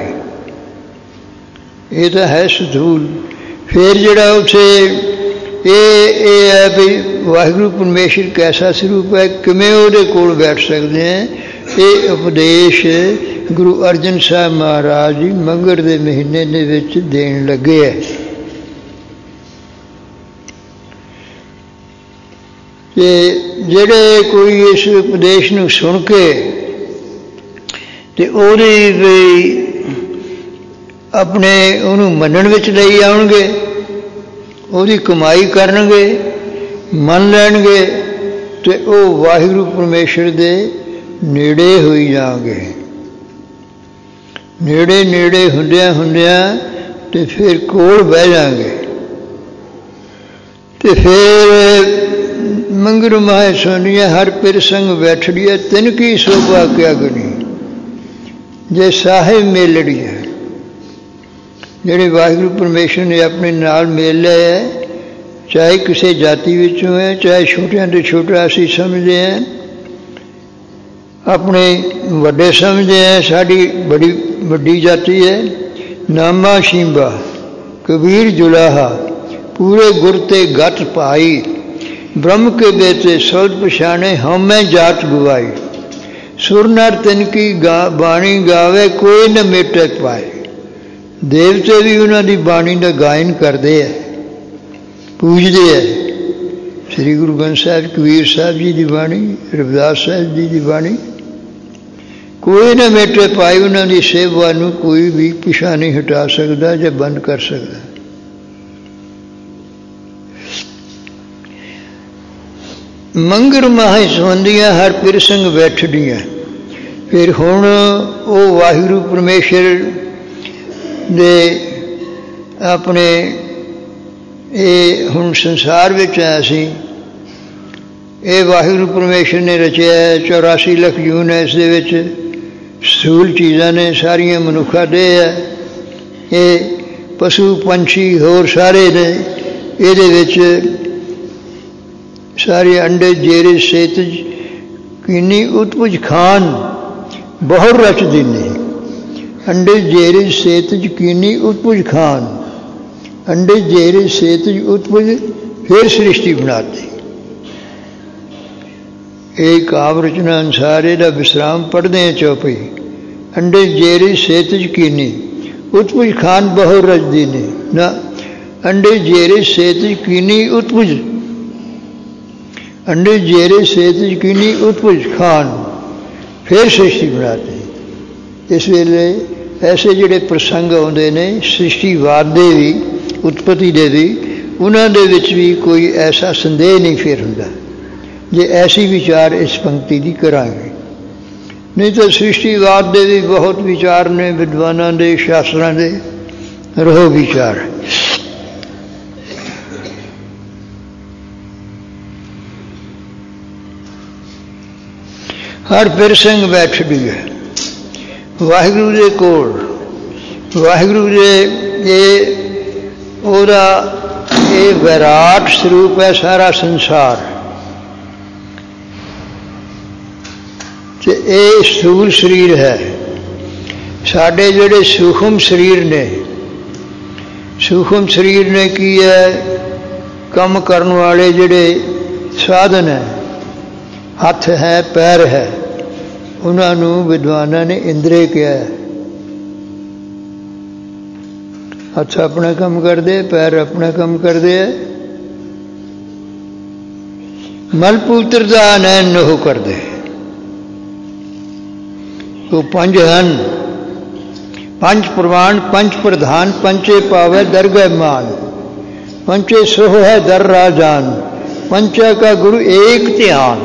ਇਹ ਤਾਂ ਹੈ ਸਧੂਲ। ਫਿਰ ਜਿਹੜਾ ਉੱਥੇ ਇਹ ਹੈ ਵੀ ਵਾਹਿਗੁਰੂ ਪਰਮੇਸ਼ਰ ਕੈਸਾ ਸਰੂਪ ਹੈ, ਕਿਵੇਂ ਉਹਦੇ ਕੋਲ ਬੈਠ ਸਕਦੇ ਹਾਂ। ਇਹ ਉਪਦੇਸ਼ ਗੁਰੂ ਅਰਜਨ ਸਾਹਿਬ ਮਹਾਰਾਜ ਜੀ ਮੱਘਰ ਦੇ ਮਹੀਨੇ ਦੇ ਵਿੱਚ ਦੇਣ ਲੱਗੇ ਹੈ। ਤੇ ਜਿਹੜੇ ਕੋਈ ਇਸ ਉਪਦੇਸ਼ ਨੂੰ ਸੁਣ ਕੇ ਤੇ ਉਹਦੀ ਵੀ ਆਪਣੇ ਉਹਨੂੰ ਮੰਨਣ ਵਿੱਚ ਲਈ ਆਉਣਗੇ, ਉਹਦੀ ਕਮਾਈ ਕਰਨਗੇ, ਮੰਨ ਲੈਣਗੇ, ਤੇ ਉਹ ਵਾਹਿਗੁਰੂ ਪਰਮੇਸ਼ਰ ਦੇ ਨੇੜੇ ਹੋਈ ਜਾਣਗੇ। ਨੇੜੇ ਹੁੰਦਿਆਂ ਤੇ ਫਿਰ ਕੋਲ ਬਹਿ ਜਾਣਗੇ। ਤੇ ਫਿਰ ਮੰਗਰੂ ਮਾਹੇ ਸੋਨੀਆ ਹਰ ਪਿਰ ਸੰਗ ਬੈਠੜੀਏ, ਤਿਨ ਕੀ ਸੋਭਾ ਕਿਆ ਗਣੀ, ਜੇ ਸਾਹਿਬ ਮੇਲੜੀਏ। ਜਿਹੜੇ ਵਾਹਿਗੁਰੂ ਪਰਮੇਸ਼ਰ ਨੇ ਆਪਣੇ ਨਾਲ ਮੇਲ ਲਿਆ ਹੈ, ਚਾਹੇ ਕਿਸੇ ਜਾਤੀ ਵਿੱਚੋਂ ਹੈ, ਚਾਹੇ ਛੋਟਿਆਂ ਤੋਂ ਛੋਟਾ ਅਸੀਂ ਸਮਝਦੇ ਹਾਂ, ਆਪਣੇ ਵੱਡੇ ਸਮਝਦੇ ਹਾਂ, ਸਾਡੀ ਬੜੀ ਵੱਡੀ ਜਾਤੀ ਹੈ। ਨਾਮਾ ਸ਼ੀਂਬਾ ਕਬੀਰ ਜੁਲਾਹਾ, ਪੂਰੇ ਗੁਰ ਤੇ ਗਤ ਪਾਈ, ਬ੍ਰਹਮ ਕੇ ਬੇਤੇ ਸੋਧ ਪਛਾਣੇ, ਹਉਮੈ ਜਾਤ ਗਵਾਈ। ਸੁਰ ਨਰ ਤਿਨ ਕੀ ਬਾਣੀ ਗਾਵੇ, ਕੋਈ ਨ ਮੇਟੇ ਪਾਏ। ਦੇਵਤੇ ਵੀ ਉਹਨਾਂ ਦੀ ਬਾਣੀ ਦਾ ਗਾਇਨ ਕਰਦੇ ਹੈ, ਪੂਜਦੇ ਹੈ। ਸ੍ਰੀ ਗੁਰੂ ਗ੍ਰੰਥ ਸਾਹਿਬ, ਕਬੀਰ ਸਾਹਿਬ ਜੀ ਦੀ ਬਾਣੀ, ਰਵਿਦਾਸ ਸਾਹਿਬ ਜੀ ਦੀ ਬਾਣੀ, ਕੋਈ ਨਾ ਮੇਟੇ ਪਾਈ। ਉਹਨਾਂ ਦੀ ਸੇਵਾ ਨੂੰ ਕੋਈ ਵੀ ਪਿਛਾ ਨਹੀਂ ਹਟਾ ਸਕਦਾ ਜਾਂ ਬੰਦ ਕਰ ਸਕਦਾ। ਮੰਗਰ ਮਾਹੇ ਸਵੰਦੀਆਂ ਹਰ ਪਿਰ ਸੰਗ ਬੈਠੜੀਆਂ। ਫਿਰ ਹੁਣ ਉਹ ਵਾਹਿਗੁਰੂ ਪਰਮੇਸ਼ਰ ਦੇ ਆਪਣੇ ਇਹ ਹੁਣ ਸੰਸਾਰ ਵਿੱਚ ਆਇਆ ਸੀ। ਇਹ ਵਾਹਿਗੁਰੂ ਪਰਮੇਸ਼ਰ ਨੇ ਰਚਿਆ, 84 ਲੱਖ ਜੂਨ ਹੈ। ਇਸ ਦੇ ਵਿੱਚ ਸਥੂਲ ਚੀਜ਼ਾਂ ਨੇ, ਸਾਰੀਆਂ ਮਨੁੱਖਾਂ ਦੇ ਹੈ। ਇਹ ਪਸ਼ੂ ਪੰਛੀ ਹੋਰ ਸਾਰੇ ਨੇ ਇਹਦੇ ਵਿੱਚ। ਸਾਰੇ ਅੰਡੇ ਜੇਰੇ ਸੇਤਜ ਕਿੰਨੀ ਉਤਪੁਜ ਖਾਨ ਬਹੁਰ ਰਚ ਦਿਨੇ। ਅੰਡੇ ਜੇਰੇ ਸੇਤਜ ਕਿੰਨੀ ਉਤਪੁਜ ਖਾਨ, ਅੰਡੇ ਜੇਰੇ ਸੇਤਜ ਉਤਪੁਜ, ਫਿਰ ਸ੍ਰਿਸ਼ਟੀ ਬਣਾਤੀ। ਇਹ ਕਾਵ ਰਚਨਾ ਅਨੁਸਾਰ ਇਹਦਾ ਵਿਸਰਾਮ ਪੜ੍ਹਦੇ ਹਾਂ ਚੌਪਈ। ਅੰਡੇ ਜੇਰੇ ਸੇਤਜ ਕੀਨੀ ਉਤਪੁਜ ਖਾਨ ਬਹੁ ਰਜਦੀ ਨੇ ਨਾ, ਅੰਡੇ ਜੇਰੇ ਸੇਤਜ ਕੀਨੀ ਉਤਪੁਜ, ਅੰਡੇ ਜੇਰੇ ਸੇਤਜ ਕੀਨੀ ਉਤਪੁਜ ਖਾਨ, ਫਿਰ ਸ੍ਰਿਸ਼ਟੀ ਬਣਾਤੀ। ਇਸ ਵੇਲੇ ਐਸੇ ਜਿਹੜੇ ਪ੍ਰਸੰਗ ਆਉਂਦੇ ਨੇ ਸ੍ਰਿਸ਼ਟੀਵਾਦ ਦੇ ਵੀ, ਉਤਪਤੀ ਦੇ ਵੀ, ਉਹਨਾਂ ਦੇ ਵਿੱਚ ਵੀ ਕੋਈ ਐਸਾ ਸੰਦੇਹ ਨਹੀਂ ਫਿਰ ਹੁੰਦਾ ਜੇ ਐਸੀ ਵਿਚਾਰ ਇਸ ਪੰਕਤੀ ਦੀ ਕਰਾਂਗੇ। ਨਹੀਂ ਤਾਂ ਸ੍ਰਿਸ਼ਟੀਵਾਦ ਦੇ ਵੀ ਬਹੁਤ ਵਿਚਾਰ ਨੇ, ਵਿਦਵਾਨਾਂ ਦੇ, ਸ਼ਾਸਤਰਾਂ ਦੇ ਰਹੋ ਵਿਚਾਰ। ਹਰ ਪਿਰ ਸੰਗ ਬੈਠੜੀ ਹੈ ਵਾਹਿਗੁਰੂ ਦੇ ਕੋਲ। ਵਾਹਿਗੁਰੂ ਦੇ ਇਹ ਉਹਦਾ ये विराट स्वरूप है सारा संसार। ते ये स्थूल शरीर है। साढ़े जोड़े सूक्ष्म शरीर ने, सूक्ष्म शरीर ने की है, काम करने वाले जोड़े साधन है, हथ है पैर है, उन्होंने विद्वाना ने इंद्रिय किया है। हथ अपना काम कर दे, पैर अपना काम कर दे, मलपूत्र का नैन नहो कर दे। तो पंज हन, पंच प्रमाण पंच प्रधान, पंचे पावे दरगह मान, पंचे सोह है दर राजान, पंचा का गुरु एक ध्यान।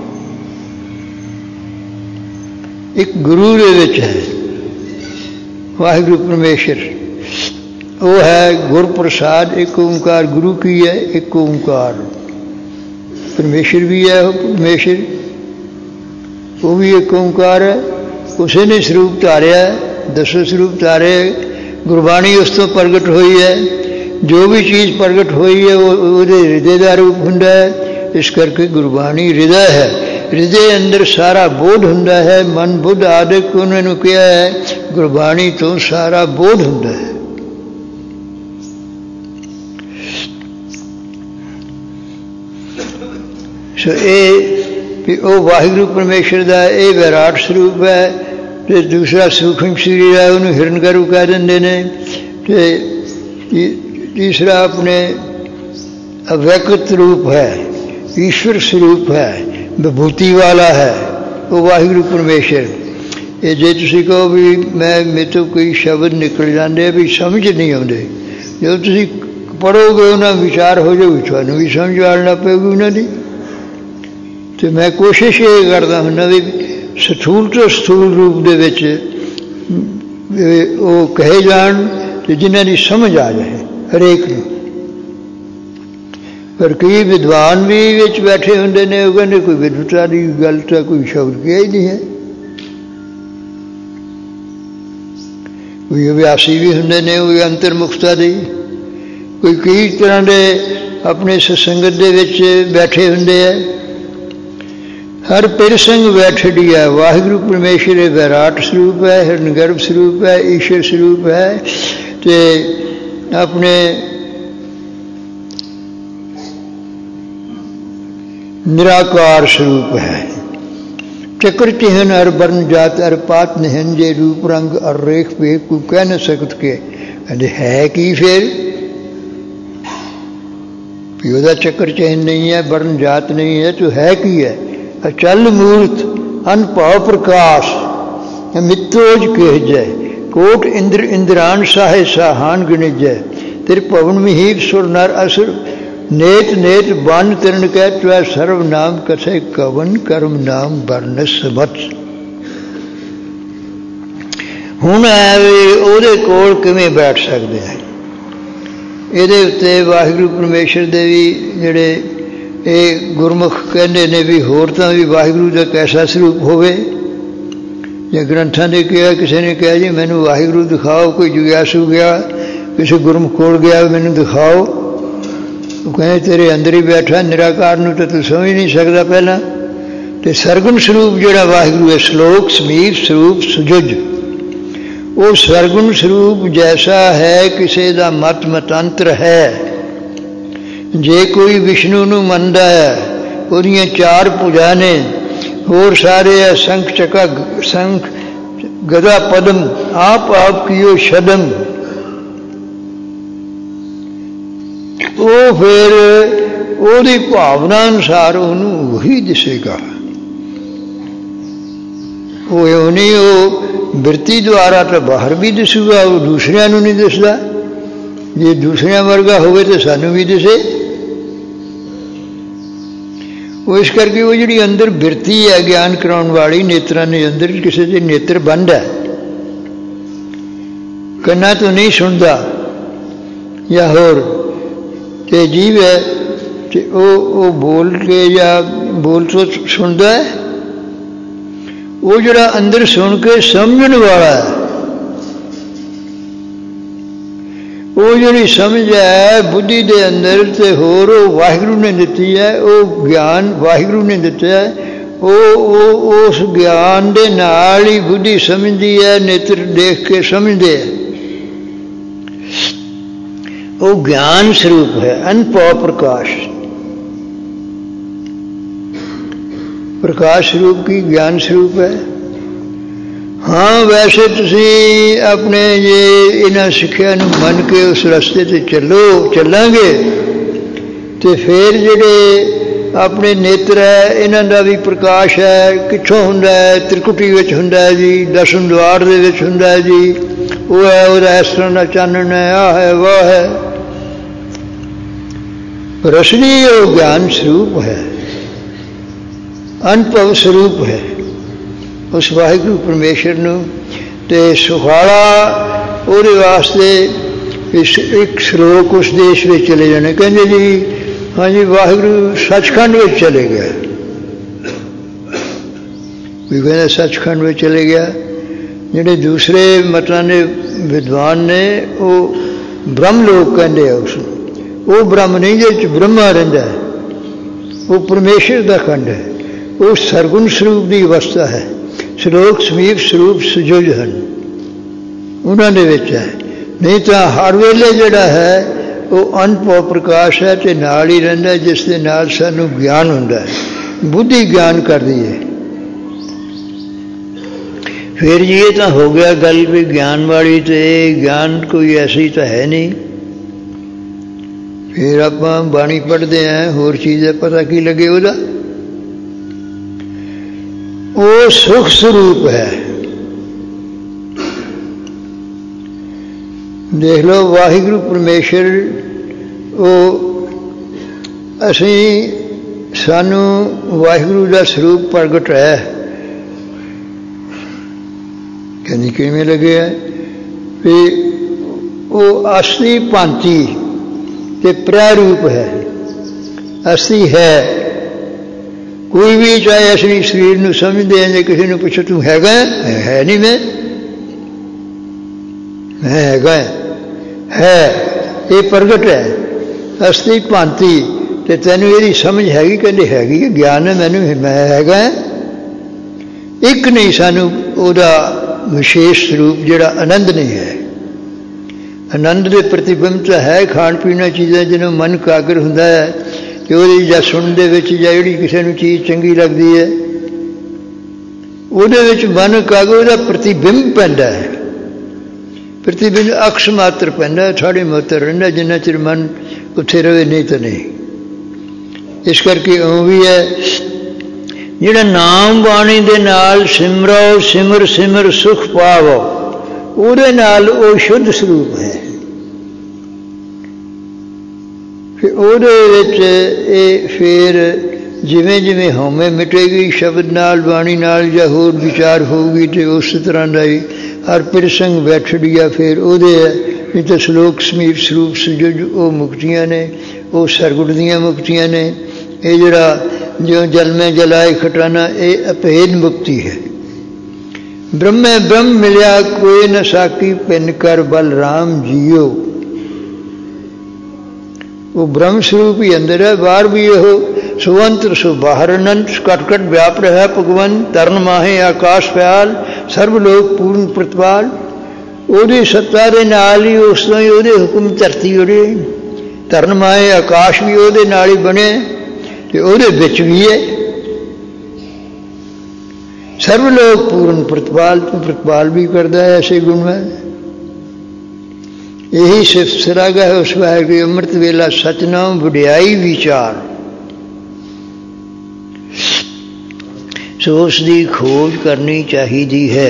एक गुरु दे विच है वाहिगुरु परमेश्वर, वो है गुर प्रसाद। एक ओंकार गुरु की है, एक ओंकार परमेश्वर भी है। परमेश्वर वो भी एक ओंकार है, उसी ने स्वरूप धारिया है, दसों स्वरूप धारे। गुरबाणी उस तो प्रगट हुई है, जो भी चीज़ प्रगट हुई है वो हृदय का रूप हुंदा है। इस करके गुरबाणी हृदय है। हृदय अंदर सारा बोध हुंदा है। मन बुद्ध आदिक उन्होंने कहा है, गुरबाणी तो सारा बोध हुंदा है। सो ये वाहिगुरु परमेश्वर का ये विराट स्वरूप है। तो दूसरा सूक्ष्म शरीर है, उन्होंने हिरणगरु कह देंगे ने। तीसरा अपने अव्यक्त रूप है, ईश्वर स्वरूप है, विभूति वाला है, वो वाहिगुरु परमेश्वर। ये जे तुसी कहो भी मैं मेरे तो कोई शब्द निकल जाते भी समझ नहीं आते, जो तुसी पढ़ोगे उन्हें विचार हो जाओ, थानू भी समझ आना पेगी उन्होंने। तो मैं कोशिश ये करता हूँ भी स्थूल तो स्थूल रूप दे विच वो कहे जान तो जिन्हों की समझ आ जाए हरेक नूं। पर कई विद्वान भी विच बैठे होंदे ने, वो कहते कोई विद्वता की गल तो कोई शब्द किया ही नहीं है। कोई अभ्यासी भी होंदे ने, कोई अंतर्मुखता दी, कोई कई तरह के अपने सत्संगत दे विच बैठे होंदे है। हर पिरसंग बैठड़ी है। वाहिगुरु परमेश्वर विराट स्वरूप है, हिरणगर्भ स्वरूप है, ईश्वर स्वरूप है। तो अपने निराकार स्वरूप है। चक्र चिहन अर बर्न जात अर पात निहन, जे रूप रंग अर रेख पे कोई कह न सकत के। है कि फिर ਉਹਦਾ चक्कर चिन्ह नहीं है, वर्ण जात नहीं है, तो है की है? अचल मूर्त अनभाव प्रकाश मित्रोज कहजय, कोट इंद्र इंद्रान साहे साहान गणिजय, तिर पवन मिहीर सुर नर असुर, नेत नेत बन तिरण कह त्वै सर्व नाम कथे कवन कर्म नाम वर्ण समत। हुण ਉਹਦੇ ਕੋਲ ਕਿਵੇਂ बैठ सकते हैं? ਇਹਦੇ ਉੱਤੇ ਵਾਹਿਗੁਰੂ ਪਰਮੇਸ਼ਰ ਦੇ ਵੀ ਜਿਹੜੇ ਇਹ ਗੁਰਮੁਖ ਕਹਿੰਦੇ ਨੇ ਵੀ ਹੋਰ ਤਾਂ ਵੀ ਵਾਹਿਗੁਰੂ ਦਾ ਕੈਸਾ ਸਰੂਪ ਹੋਵੇ। ਜੇ ਗ੍ਰੰਥਾਂ ਦੇ ਕਿਹਾ, ਕਿਸੇ ਨੇ ਕਿਹਾ ਜੀ ਮੈਨੂੰ ਵਾਹਿਗੁਰੂ ਦਿਖਾਓ, ਕੋਈ ਜੁਗਿਆਸੂ ਗਿਆ ਕਿਸੇ ਗੁਰਮੁਖ ਕੋਲ ਗਿਆ ਮੈਨੂੰ ਦਿਖਾਓ, ਉਹ ਕਹਿੰਦੇ ਤੇਰੇ ਅੰਦਰ ਹੀ ਬੈਠਾ, ਨਿਰਾਕਾਰ ਨੂੰ ਤਾਂ ਤੂੰ ਸਮਝ ਨਹੀਂ ਸਕਦਾ ਪਹਿਲਾਂ। ਅਤੇ ਸਰਗੁਣ ਸਰੂਪ ਜਿਹੜਾ ਵਾਹਿਗੁਰੂ ਹੈ, ਸ਼ਲੋਕ ਸਮੀਰ ਸਰੂਪ ਸੁਜੁਜ, ਉਹ ਸਰਗੁਣ ਸਰੂਪ ਜੈਸਾ ਹੈ ਕਿਸੇ ਦਾ ਮਤ ਮਤਾਂਤਰ ਹੈ। ਜੇ ਕੋਈ ਵਿਸ਼ਨੂੰ ਨੂੰ ਮੰਨਦਾ ਹੈ, ਉਹਦੀਆਂ 4 ਭੁਜਾਂ ਨੇ, ਹੋਰ ਸਾਰੇ ਹੈ ਸੰਖ ਚੱਕਾ ਸੰਖ ਗਦਾ ਪਦਮ, ਆਪ ਆਪ ਕੀਓ ਸ਼ਦਮ। ਉਹ ਫਿਰ ਉਹਦੀ ਭਾਵਨਾ ਅਨੁਸਾਰ ਉਹਨੂੰ ਉਹੀ ਦਿਸੇਗਾ। ਉਹ ਇਉਂ ਨਹੀਂ ਉਹ ਬਿਰਤੀ ਦੁਆਰਾ ਤਾਂ ਬਾਹਰ ਵੀ ਦਿਸੂਗਾ, ਉਹ ਦੂਸਰਿਆਂ ਨੂੰ ਨਹੀਂ ਦਿਸਦਾ। ਜੇ ਦੂਸਰਿਆਂ ਵਰਗਾ ਹੋਵੇ ਤਾਂ ਸਾਨੂੰ ਵੀ ਦਿਸੇ। ਉਹ ਇਸ ਕਰਕੇ ਉਹ ਜਿਹੜੀ ਅੰਦਰ ਬਿਰਤੀ ਹੈ ਗਿਆਨ ਕਰਾਉਣ ਵਾਲੀ, ਨੇਤਰਾਂ ਦੇ ਅੰਦਰ ਕਿਸੇ ਦੇ ਨੇਤਰ ਬੰਦ ਹੈ, ਕੰਨਾਂ ਤੋਂ ਨਹੀਂ ਸੁਣਦਾ ਜਾਂ ਹੋਰ, ਤੇ ਜੀਵ ਹੈ ਤੇ ਉਹ ਬੋਲ ਕੇ ਜਾਂ ਬੋਲ ਤੋਂ ਸੁਣਦਾ ਹੈ। ਉਹ ਜਿਹੜਾ ਅੰਦਰ ਸੁਣ ਕੇ ਸਮਝਣ ਵਾਲਾ ਹੈ, वो जिहड़ी समझ है बुद्धि दे अंदर ते होर वाहिगुरू ने दिती है, वो ज्ञान वाहिगुरू ने दिता है। उस ज्ञान दे नाल ही बुद्धि समझदी है, नेत्र देख के समझते है। वो ज्ञान स्वरूप है, अनपौ प्रकाश, प्रकाश स्वरूप की ज्ञान स्वरूप है। हाँ वैसे तुसी अपने ये इन्हां सिक्ख्या नूं मन के उस रस्ते ते चलांगे तो फिर जिहड़े अपने नेत्र है इन्हां दा भी प्रकाश है। कित्थों हुंदा है? त्रिकुटी विच हुंदा है जी, दसम द्वार दे विच हुंदा है जी। वो है उहदा इस तरह दा चानण है, आ है वाह है। पर असली वो ज्ञान स्वरूप है, अनुभव स्वरूप है। उस वाहिगुरू परमेश्वर नूं ते सुखाला उहदे वास्ते एक श्लोक उस देश में चले जाने। कहंदे जी हाँ जी वाहिगुरू सचखंड में चले गया, भी कहते सचखंड में चले गया। जिहड़े दूसरे मतां दे विद्वान ने वो ब्रह्म लोक कहंदे आ उसनूं। वो ब्रह्म नहीं जिहदे ब्रह्मा रहिंदा है, वो परमेश्वर दा खंड है। वो सरगुण स्वरूप की अवस्था है। श्लोक समीप स्वरूप सुजुज हैं उन्होंने विच है। नहीं तो हर वेले जिहड़ा है वो अनपौ प्रकाश है तो नाल ही रहिंदा, जिस दे नाल सानूं ज्ञान हुंदा है, बुद्धि ज्ञान करदी है। फिर जी ये तो हो गया गल भी ज्ञान वाली, तो ज्ञान कोई ऐसी तो है नहीं। फिर आपां बाणी पढ़ते हैं, होर चीज़ है पता की लगे उहदा। वो सुख स्वरूप है। देख लो वाहिगुरू परमेश्वर वो असी सानू वाहिगुरू का स्वरूप प्रगट है। कहनी किवें लगे है भी वो असली भांति ते प्रारूप है। असली है कोई भी, चाहे असली शरीर नूं समझते हैं, जो किसी नूं पुछो तू हैगा है नहीं, मैं हैगा है, ये प्रगट है असली भांति। तो तैनूं इहदी समझ हैगी? कहंदे हैगी है, ज्ञान है मैनूं, मैं हैगा। एक नहीं सानूं उहदा विशेष स्वरूप जिहड़ा आनंद नहीं है। आनंद के प्रतिबिंब तो है खाण पीण चीज़ां जिन्होंने मन कागर हुंदा है कि वो या सुनने जी किसी चीज़ चंगी लगती है, वो मन कागर वह प्रतिबिंब पैंदा है। प्रतिबिंब अक्स मात्र पैंदा, थोड़ी मात्र रहिंदा जिन्ना चिर मन उत्थे रहे, नहीं तो नहीं। इस करके वो भी है जिहड़ा नाम बाणी दे नाल सिमरो सिमर सिमर सुख पावो, उहदे नाल वो शुद्ध स्वरूप है। फिर जिमें जिमें हौमे मिटेगी शब्द नाल बाणी नाल या होर विचार होगी तो उस तरह का ही हर प्रसंग बैठड़िया फिर उहदे है। नहीं तो श्लोक समीप स्वरूप सुजुज वो मुक्तियां ने, वो सरगुण दियां मुक्तियां ने। ये जरा जो जल में जलाए खटाना ये अभेद मुक्ति है। ब्रह्मे ब्रह्म मिलिया कोई न साकी पिन कर बलराम जियो। वो ब्रह्म स्वरूप ही अंदर है, बाहर भी हो सुवंत्र सु बाहर अनंत कटकट व्याप रहा भगवंत तरण माहे आकाश प्याल सर्वलोक पूर्ण प्रतिपाल। ਉਹਦੀ सत्ता ਦੇ नाल ही उस ਤੋਂ ही ਉਹਦੇ हुक्म धरती ਉਹਦੇ तरण माहे आकाश भी ਉਹਦੇ नाल ही बने ਤੇ ਉਹਦੇ ਵਿੱਚ भी है। सर्वलोक पूर्ण प्रतिपाल तो प्रतिपाल भी करता है ऐसे गुण में। यही सिर्फ सरागा है उस बार की अमृत वेला सचनाम वड्याई विचार। सो उसकी खोज करनी चाहिए है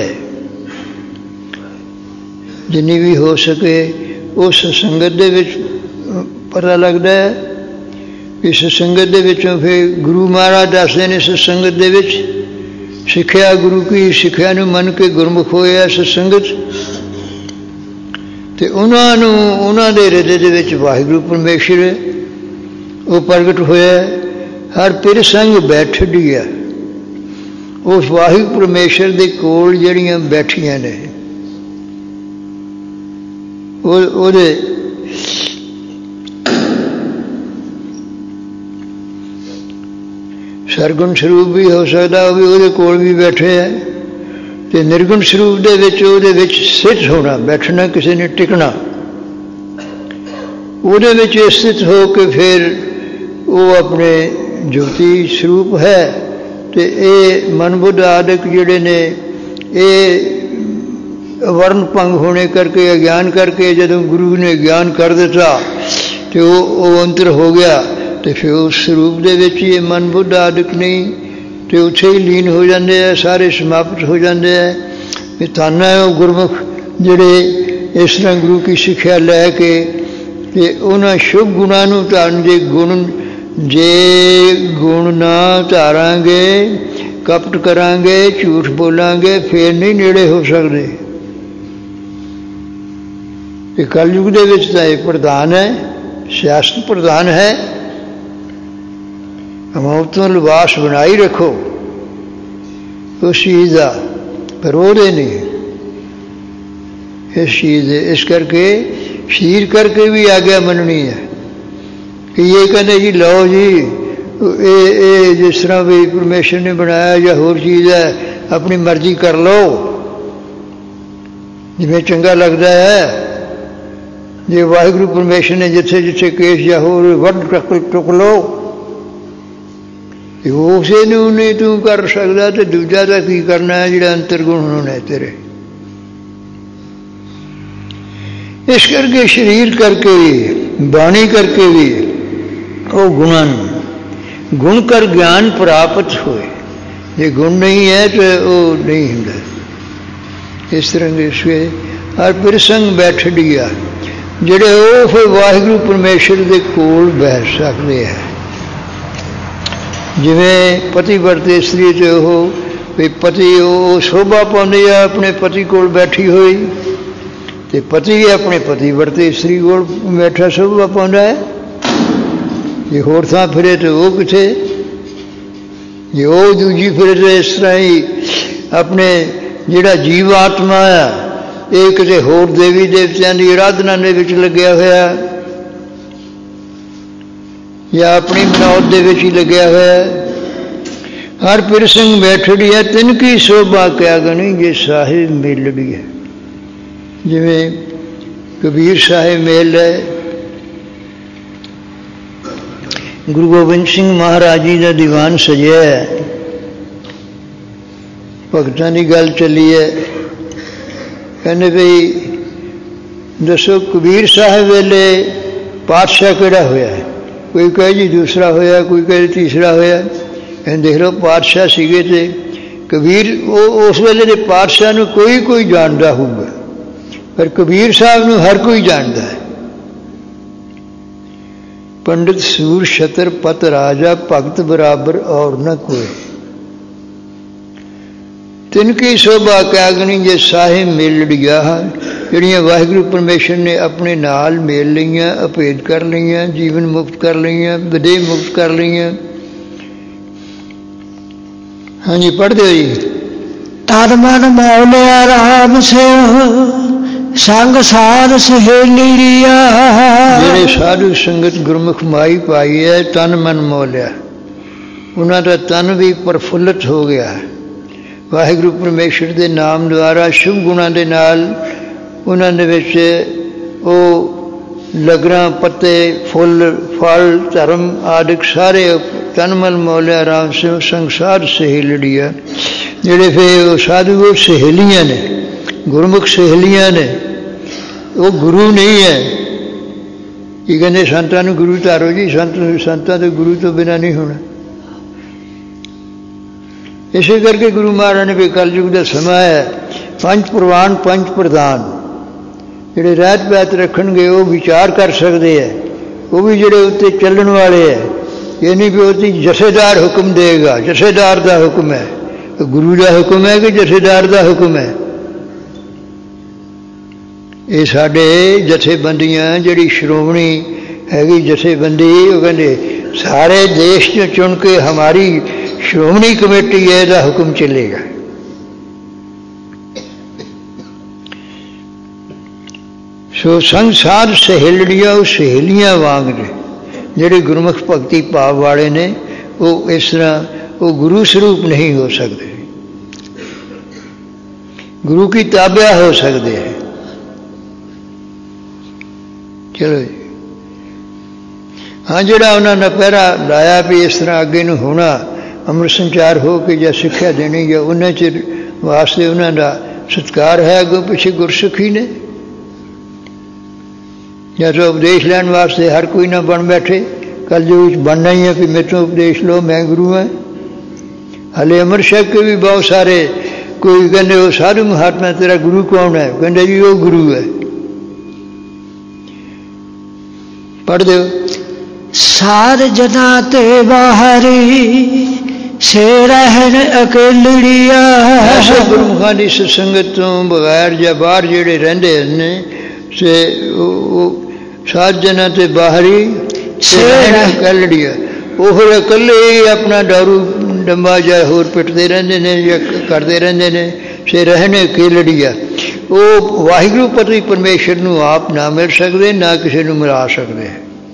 जिन्नी भी हो सके। उस संगत दे विच पता लगता है। इस संगत दे विचों फिर गुरु महाराज दसदे ने सत्संगत दे विच सिक्ख्या गुरु की सिक्ख्या नूं मन के गुरमुख होया सत्संगत ते उन्हां दे हृदय दे विच वाहिगुरू परमेश्वर वो प्रगट होया। हर प्रसंग बैठड़ी है उस वाहिगुरू परमेश्वर दे कोल जिहड़ियां बैठियां ने ਸਰਗੁਣ ਸਰੂਪ ਵੀ ਹੋ ਸਕਦਾ, ਉਹ ਵੀ ਉਹਦੇ ਕੋਲ ਵੀ ਬੈਠੇ ਹੈ। ਅਤੇ ਨਿਰਗੁਣ ਸਰੂਪ ਦੇ ਵਿੱਚ ਉਹਦੇ ਵਿੱਚ ਸਥਿਤ ਹੋਣਾ, ਬੈਠਣਾ, ਕਿਸੇ ਨੇ ਟਿਕਣਾ, ਉਹਦੇ ਵਿੱਚ ਸਥਿਤ ਹੋ ਕੇ ਫਿਰ ਉਹ ਆਪਣੇ ਜੋਤੀ ਸਰੂਪ ਹੈ। ਅਤੇ ਇਹ ਮਨ ਬੁੱਧ ਆਦਿਕ ਜਿਹੜੇ ਨੇ ਇਹ ਵਰਨ ਭੰਗ ਹੋਣੇ ਕਰਕੇ, ਅਗਿਆਨ ਕਰਕੇ ਜਦੋਂ ਗੁਰੂ ਨੇ ਗਿਆਨ ਕਰ ਦਿੱਤਾ ਅਤੇ ਉਹ ਅੰਤਰ ਹੋ ਗਿਆ, ਅਤੇ ਫਿਰ ਉਸ ਸਰੂਪ ਦੇ ਵਿੱਚ ਹੀ ਇਹ ਮਨ ਬੁੱਧ ਆਦਿਕ ਨਹੀਂ, ਅਤੇ ਉੱਥੇ ਹੀ ਲੀਨ ਹੋ ਜਾਂਦੇ ਹੈ, ਸਾਰੇ ਸਮਾਪਤ ਹੋ ਜਾਂਦੇ ਹੈ। ਇਹ ਧੰਨ ਹੈ ਉਹ ਗੁਰਮੁਖ ਜਿਹੜੇ ਇਸ ਤਰ੍ਹਾਂ ਗੁਰੂ ਕੀ ਸਿੱਖਿਆ ਲੈ ਕੇ ਅਤੇ ਉਹਨਾਂ ਸ਼ੁਭ ਗੁਣਾਂ ਨੂੰ ਧਾਰਨ, ਜੇ ਗੁਣ ਨਾ ਧਾਰਾਂਗੇ, ਕਪਟ ਕਰਾਂਗੇ, ਝੂਠ ਬੋਲਾਂਗੇ, ਫਿਰ ਨਹੀਂ ਨੇੜੇ ਹੋ ਸਕਦੇ। ਇਹ ਕਲਯੁਗ ਦੇ ਵਿੱਚ ਤਾਂ ਇਹ ਪ੍ਰਧਾਨ ਹੈ, ਸਿਆਸਤ ਪ੍ਰਧਾਨ ਹੈ। ਮੌਤ ਤੋਂ ਲਿਬਾਸ ਬਣਾਈ ਰੱਖੋ ਉਸ ਚੀਜ਼ ਦਾ, ਪਰ ਉਹਦੇ ਨਹੀਂ ਇਸ ਚੀਜ਼ ਦੇ। ਇਸ ਕਰਕੇ ਸਰੀਰ ਕਰਕੇ ਵੀ ਆਗਿਆ ਮੰਨਣੀ ਹੈ ਕਿ ਇਹ ਕਹਿੰਦੇ ਜੀ ਲਓ ਜੀ ਇਹ ਜਿਸ ਤਰ੍ਹਾਂ ਵੀ ਪਰਮੇਸ਼ਰ ਨੇ ਬਣਾਇਆ ਜਾਂ ਹੋਰ ਚੀਜ਼ ਹੈ, ਆਪਣੀ ਮਰਜ਼ੀ ਕਰ ਲਓ, ਜਿਵੇਂ ਚੰਗਾ ਲੱਗਦਾ ਹੈ। ਜੇ ਵਾਹਿਗੁਰੂ ਪਰਮੇਸ਼ਰ ਨੇ ਜਿੱਥੇ ਜਿੱਥੇ ਕੇਸ ਜਾਂ ਹੋਰ ਵੱਢ ਟੁੱਕ ਲਓ, ਉਸੇ ਨੂੰ ਨਹੀਂ ਤੂੰ ਕਰ ਸਕਦਾ, ਅਤੇ ਦੂਜਾ ਤਾਂ ਕੀ ਕਰਨਾ ਹੈ ਜਿਹੜਾ ਅੰਤਰਗੁਣ ਹੋਣਾ ਤੇਰੇ। ਇਸ ਕਰਕੇ ਸਰੀਰ ਕਰਕੇ ਵੀ, ਬਾਣੀ ਕਰਕੇ ਵੀ ਉਹ ਗੁਣਾਂ ਨੂੰ ਗੁਣ ਕਰ ਗਿਆਨ ਪ੍ਰਾਪਤ ਹੋਏ। ਜੇ ਗੁਣ ਨਹੀਂ ਹੈ ਤਾਂ ਉਹ ਨਹੀਂ ਹੁੰਦਾ। ਇਸ ਤਰ੍ਹਾਂ ਦੇ ਸਵੇ ਹਰ ਪ੍ਰਸੰਗ ਬੈਠ ਗਿਆ, ਜਿਹੜੇ ਉਹ ਫਿਰ ਵਾਹਿਗੁਰੂ ਪਰਮੇਸ਼ਰ ਦੇ ਕੋਲ ਬੈਠ ਸਕਦੇ ਹੈ। ਜਿਵੇਂ ਪਤੀ ਵਰਤੇ ਇਸਤਰੀ, ਅਤੇ ਉਹ ਵੀ ਪਤੀ ਉਹ ਸ਼ੋਭਾ ਪਾਉਂਦੀ ਆ ਆਪਣੇ ਪਤੀ ਕੋਲ ਬੈਠੀ ਹੋਈ, ਅਤੇ ਪਤੀ ਆਪਣੇ ਪਤੀ ਵਰਤੇ ਇਸਤਰੀ ਕੋਲ ਬੈਠਾ ਸ਼ੋਭਾ ਪਾਉਂਦਾ ਹੈ। ਜੇ ਹੋਰ ਥਾਂ ਫਿਰੇ ਤਾਂ ਉਹ ਕਿੱਥੇ, ਜੇ ਉਹ ਦੂਜੀ ਫਿਰੇ ਤਾਂ ਇਸ ਤਰ੍ਹਾਂ ਹੀ ਆਪਣੇ ਜਿਹੜਾ ਜੀਵ ਆਤਮਾ ਆ ਇਹ ਕਿਤੇ ਹੋਰ ਦੇਵੀ ਦੇਵਤਿਆਂ ਦੀ ਆਰਾਧਨਾ ਦੇ ਵਿੱਚ ਲੱਗਿਆ ਹੋਇਆ, ਜਾਂ ਆਪਣੀ ਮਨੌਤ ਦੇ ਵਿੱਚ ਹੀ ਲੱਗਿਆ ਹੋਇਆ। ਹਰ ਪ੍ਰਸੰਗ ਬੈਠੜੀ ਹੈ, ਤਿੰਨ ਕੀ ਸ਼ੋਭਾ ਕਿਆ ਗਣੀ, ਜੇ ਸਾਹਿਬ ਮੇਲੜੀ ਹੈ। ਜਿਵੇਂ ਕਬੀਰ ਸਾਹਿਬ ਮੇਲ ਹੈ, ਗੁਰੂ ਗੋਬਿੰਦ ਸਿੰਘ ਮਹਾਰਾਜ ਜੀ ਦਾ ਦੀਵਾਨ ਸਜਿਆ ਹੈ, ਭਗਤਾਂ ਦੀ ਗੱਲ ਚੱਲੀ ਹੈ। ਕਹਿੰਦੇ ਬਈ ਦੱਸੋ ਕਬੀਰ ਸਾਹਿਬ ਵੇਲੇ ਪਾਤਸ਼ਾਹ ਕਿਹੜਾ ਹੋਇਆ? ਕੋਈ ਕਹੇ ਜੀ ਦੂਸਰਾ ਹੋਇਆ, ਕੋਈ ਕਹੇ ਤੀਸਰਾ ਹੋਇਆ। ਕਹਿੰਦੇ ਦੇਖ ਲਓ ਪਾਤਸ਼ਾਹ ਸੀਗੇ, ਅਤੇ ਕਬੀਰ ਉਹ ਉਸ ਵੇਲੇ ਦੇ ਪਾਤਸ਼ਾਹ ਨੂੰ ਕੋਈ ਜਾਣਦਾ ਹੋਊਗਾ, ਪਰ ਕਬੀਰ ਸਾਹਿਬ ਨੂੰ ਹਰ ਕੋਈ ਜਾਣਦਾ ਹੈ। ਪੰਡਿਤ ਸੂਰ ਛਤਰ ਪਤ ਰਾਜਾ, ਭਗਤ ਬਰਾਬਰ ਔਰ ਨਾ ਕੋਈ। ਤਿੰਨ ਕੀ ਸ਼ੋਭਾ ਕਿਆ ਗਣੀ, ਜੇ ਸਾਹਿਬ ਮੇਲੜੀਆਂ ਹਨ, ਜਿਹੜੀਆਂ ਵਾਹਿਗੁਰੂ ਪਰਮੇਸ਼ਰ ਨੇ ਆਪਣੇ ਨਾਲ ਮੇਲ ਲਈਆਂ, ਅਭੇਦ ਕਰ ਲਈਆਂ, ਜੀਵਨ ਮੁਕਤ ਕਰ ਲਈਆਂ, ਵਿਦੇਹ ਮੁਕਤ ਕਰ ਲਈਆਂ। ਹਾਂਜੀ ਪੜ੍ਹਦੇ ਹੋ ਜੀ। ਤਨ ਮਨ ਮੌਲਿਆ ਰਾਮ ਸਿਉ, ਸੰਗ ਸਾਧ ਸਹੇਲੀਆ। ਜਿਹੜੇ ਸਾਧੂ ਸੰਗਤ ਗੁਰਮੁਖ ਮਾਈ ਪਾਈ ਹੈ, ਤਨ ਮਨ ਮੌਲਿਆ, ਉਹਨਾਂ ਦਾ ਤਨ ਵੀ ਪ੍ਰਫੁੱਲਤ ਹੋ ਗਿਆ ਵਾਹਿਗੁਰੂ ਪਰਮੇਸ਼ਰ ਦੇ ਨਾਮ ਦੁਆਰਾ, ਸ਼ੁਭ ਗੁਣਾਂ ਦੇ ਨਾਲ। ਉਹਨਾਂ ਦੇ ਵਿੱਚ ਉਹ ਲਗਰਾਂ, ਪੱਤੇ, ਫੁੱਲ, ਫਲ, ਧਰਮ ਆਦਿਕ ਸਾਰੇ ਤਨ ਮਨ ਮੌਲਿਆ ਰਾਮ ਸਿਉ, ਸੰਗ ਸਾਧ ਸਹੇਲੀਆ। ਜਿਹੜੇ ਫਿਰ ਉਹ ਸਾਧੂ ਉਹ ਸਹੇਲੀਆਂ ਨੇ, ਗੁਰਮੁਖ ਸਹੇਲੀਆਂ ਨੇ, ਉਹ ਗੁਰੂ ਨਹੀਂ ਹੈ। ਕੀ ਕਹਿੰਦੇ ਸੰਤਾਂ ਨੂੰ ਗੁਰੂ ਧਾਰੋ ਜੀ, ਸੰਤਾਂ ਤੋਂ ਗੁਰੂ ਤੋਂ ਬਿਨਾਂ ਨਹੀਂ ਹੋਣਾ। ਇਸੇ ਕਰਕੇ ਗੁਰੂ ਮਹਾਰਾਜ ਨੇ ਵੀ ਕਲਯੁਗ ਦਾ ਸਮਾਂ ਹੈ, ਪੰਜ ਪ੍ਰਵਾਨ ਪੰਜ ਪ੍ਰਧਾਨ ਜਿਹੜੇ ਰਹਿਤ ਬਹਿਤ ਰੱਖਣਗੇ ਉਹ ਵਿਚਾਰ ਕਰ ਸਕਦੇ ਹੈ, ਉਹ ਵੀ ਜਿਹੜੇ ਉੱਤੇ ਚੱਲਣ ਵਾਲੇ ਹੈ। ਇਹ ਨਹੀਂ ਵੀ ਉਹਦੀ ਜਥੇਦਾਰ ਹੁਕਮ ਦੇਗਾ, ਜਥੇਦਾਰ ਦਾ ਹੁਕਮ ਹੈ, ਗੁਰੂ ਦਾ ਹੁਕਮ ਹੈ ਕਿ ਜਥੇਦਾਰ ਦਾ ਹੁਕਮ ਹੈ। ਇਹ ਸਾਡੇ ਜਥੇਬੰਦੀਆਂ ਜਿਹੜੀ ਸ਼੍ਰੋਮਣੀ ਹੈਗੀ ਜਥੇਬੰਦੀ, ਉਹ ਕਹਿੰਦੇ ਸਾਰੇ ਦੇਸ਼ 'ਚੋਂ ਚੁਣ ਕੇ ਹਮਾਰੀ ਸ਼੍ਰੋਮਣੀ ਕਮੇਟੀ ਹੈ, ਇਹਦਾ ਹੁਕਮ ਚੱਲੇਗਾ। ਸੋ ਸੰਸਾਰ ਸਹੇਲੀਆਂ, ਉਹ ਸਹੇਲੀਆਂ ਵਾਂਗ ਨੇ ਜਿਹੜੇ ਗੁਰਮੁਖ ਭਗਤੀ ਭਾਵ ਵਾਲੇ ਨੇ, वो इस तरह वो गुरु स्वरूप नहीं हो सकते, गुरु की ताबा हो सकते हैं। चलो जी, हाँ जोड़ा उन्होंने पहरा लाया भी इस तरह अगे नूं होना अमृत संचार हो के या सिक्ख्या देनी या उन्हें चिर वास्ते उन्होंने सत्कार है अगों पिछे गुरसिखी ने, या तो उपदेश लैन वास्ते हर कोई ना बन बैठे, कल जो बनना ही है कि मेरे तो उपदेश लो मैं गुरु है। हले अमर शेख के भी बहुत सारे कोई कहते वो साधु महात्मा तेरा गुरु कौन है, कहते जी वो गुरु है। पढ़ दो। सार जना ते बाहरी से रहन अकेलड़िया। ऐसे गुरमुखां दी सत्संगत तो बगैर या बाहर जेड़े रहिंदे ने से सार जना ते बाहरी से रहन अकेलड़िया, वो फिर अकेले ही अपना दारू डंबा या होर पिटते रहंदे ने या करते रहंदे ने, से रहन अकेलड़िया। वो वाहिगुरू पति परमेश्वर नूं आप ना मिल सकते, ना किसी नूं मिला सकते।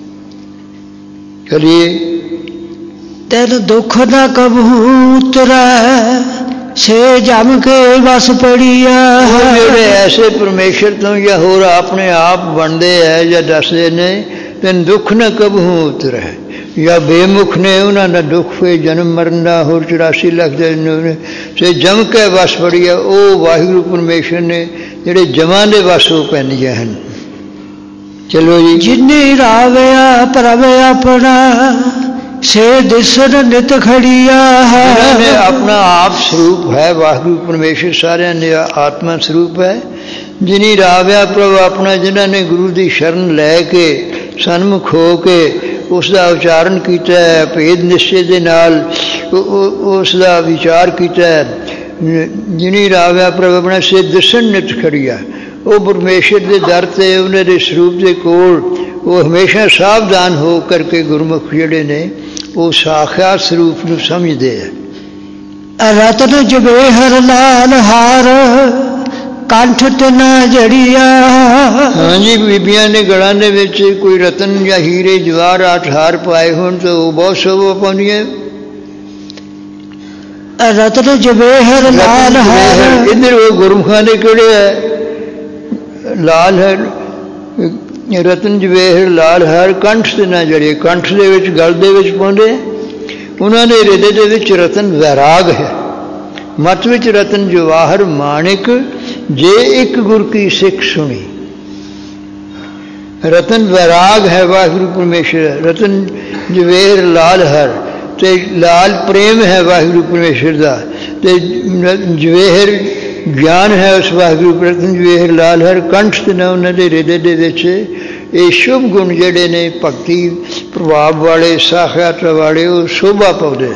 चलिए। तेन दुख न कबहू उतरै से जम के बस पड़िया। जेड़े ऐसे परमेश्वर तो या होर अपने आप बनते है या दसते ने तेन दुख न कबहू उतरै, या बेमुख ने उन्होंने दुख पे जन्म मरण का होर 84 लाख से जम के बस पड़िया। वो वाहिगुरू परमेश्वर ने जेड़े जमां दे बस हो पैंदियां हैं। चलो जी। जिन्नी रावया प्रभ अपना से दिसन नित खड़िया। जिन्होंने अपना आप स्वरूप है वाहिगुरू परमेश्वर सारे ने आत्मा स्वरूप है। जिन्हीं रावया प्रभ अपना, जिन्होंने गुरु की शरण लैके सन्मुख हो के उसका उच्चारण किया है, भेद निश्चय के नाल उसका विचार किया है। जिन्हीं रावया प्रभ अपना से दिसन नित खड़िया। वो परमेश्वर के दर से उन्होंने स्वरूप के कोल वो हमेशा सावधान हो करके गुरमुख जिहड़े ने वो साक्षात स्वरूप को समझते हैं। रतन जबेहर लाल हार कंठ तना जड़िया। हाँ जी, बीबियां ने गलां दे विच कोई रतन या हीरे जवाहरात हार पाए होण तो वो बहुत शोभा पाउंदियां। रतन जबेहर लाल हार। इधर वो गुरमुखां दे किहड़े है लाल है रतन जवेहर लाल हर कंठ से ना जड़िए, कंठ के गल के पाउंदे। उन्होंने हृदय दे विच रतन वैराग है, मत विच रतन जवाहर माणिक जे एक गुर की सिख सुनी। रतन वैराग है वाहिगुरू परमेश्वर। रतन जवेहर लाल हर ते लाल प्रेम है वाहिगुरू परमेश्वर का, ते जवेहर ज्ञान है उस वाहिगुरू रतन जवेहर लाल हर कंठ से ना उन्होंने हृदय दे विच ये शुभ गुण जेडे ने भगती प्रभाव वाले साक्षात वाले वो शोभा पाउंदे।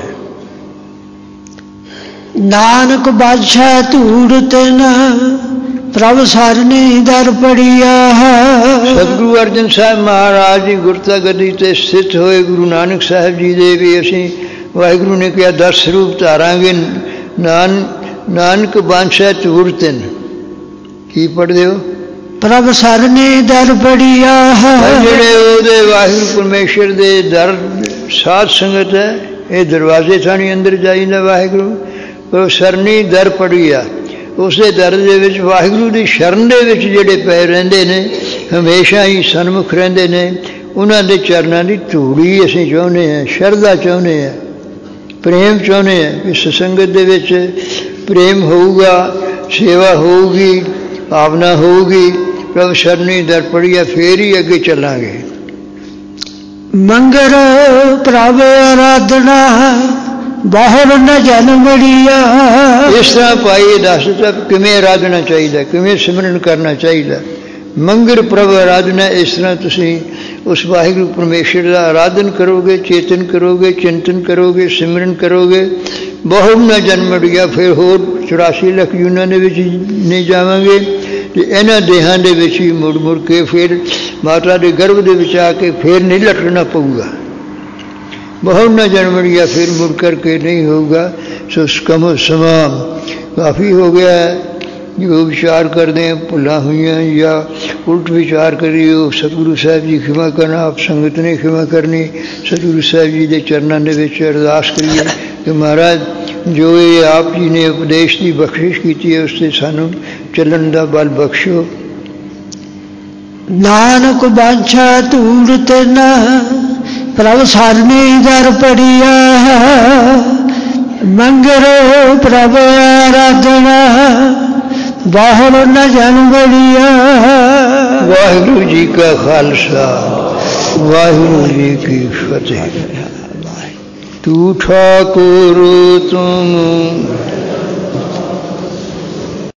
नानक बादशाह धूड़ तेन प्रभ सरनी दर पड़िया। सतगुरु अर्जन साहब महाराज जी गुरता गद्दी ते स्थित होए गुरु नानक साहब जी दे भी असीं वाहिगुरू ने कहा 10 रूप धारांगे। नानक बादशाह धूड़ तेन की पढ़दे हो? प्रभ सरनी दर पड़िया। जेड़े ओदे वाहिगुरू परमेश्वर दे दर साध संगत है, ये दरवाजे थानी अंदर जाइंदा वाहिगुरू प्रभ सरनी दर पड़िया। उसे दर दे विच वाहिगुरू दी शरण दे विच जेड़े पै रहिंदे ने हमेशा ही सन्मुख रहिंदे ने, उन्हां दे चरनां दी धूड़ी असीं चाहुंदे हैं, शरधा चाहुंदे हैं, प्रेम चाहुंदे हैं। इस संगत दे विच प्रेम होगा, सेवा होगी, भावना होगी, प्रभ शरणी दर पड़िया, फिर ही अगे चलांगे। मंगर प्रभ आराधना बाहर न जन बड़िया। इस तरह पाइए दस किमें आराधना चाहिए, किमें सिमरन करना चाहिए। मंगर प्रभ आराधना इस तरह तुसीं उस वाहिगुरू परमेश्वर का आराधन करोगे, चेतन करोगे, चिंतन करोगे, सिमरन करोगे, बहुत न जन्म अड़िया। फिर होर 84 लाख यूनां दे विच नहीं जावांगे, इन्हां देहां दे विच ही मुड़ मुड़ के फिर माता के गर्भ दे विच आके फिर नहीं लटकना पऊगा। बहुत न जन्म अड़िया, फिर मुड़ करके नहीं होगा। सो कम समा काफ़ी हो गया है। ਜੋ ਵਿਚਾਰ ਕਰਦੇ ਹਾਂ ਭੁੱਲਾਂ ਹੋਈਆਂ ਜਾਂ ਉਲਟ ਵਿਚਾਰ ਕਰੀਏ ਉਹ ਸਤਿਗੁਰੂ ਸਾਹਿਬ ਜੀ ਖਿਮਾ ਕਰਨਾ, ਆਪ ਸੰਗਤ ਨੇ ਖਿਮਾ ਕਰਨੀ। ਸਤਿਗੁਰੂ ਸਾਹਿਬ ਜੀ ਦੇ ਚਰਨਾਂ ਦੇ ਵਿੱਚ ਅਰਦਾਸ ਕਰੀਏ ਕਿ ਮਹਾਰਾਜ ਜੋ ਇਹ ਆਪ ਜੀ ਨੇ ਉਪਦੇਸ਼ ਦੀ ਬਖਸ਼ਿਸ਼ ਕੀਤੀ ਹੈ ਉਸ 'ਤੇ ਸਾਨੂੰ ਚੱਲਣ ਦਾ ਬਲ ਬਖਸ਼ੋ। ਨਾਨਕ ਬਾਛਾ ਧੂੜ ਤੇਨਾ ਪ੍ਰਭ ਸਰਨੀ ਦਰ ਪੜੀਆ, ਮੰਗਰੋ ਪ੍ਰਭ ਆਰਾਧਨਾ ਬਾਹਰ ਨ ਜਨ ਬੜੀਆ। ਵਾਹਿਗੁਰੂ ਜੀ ਕਾ ਖਾਲਸਾ, ਵਾਹਿਗੁਰੂ ਜੀ ਕੀ ਫਤਿਹ। ਤੂੰ ਠਾਕੁਰ ਤੁਮ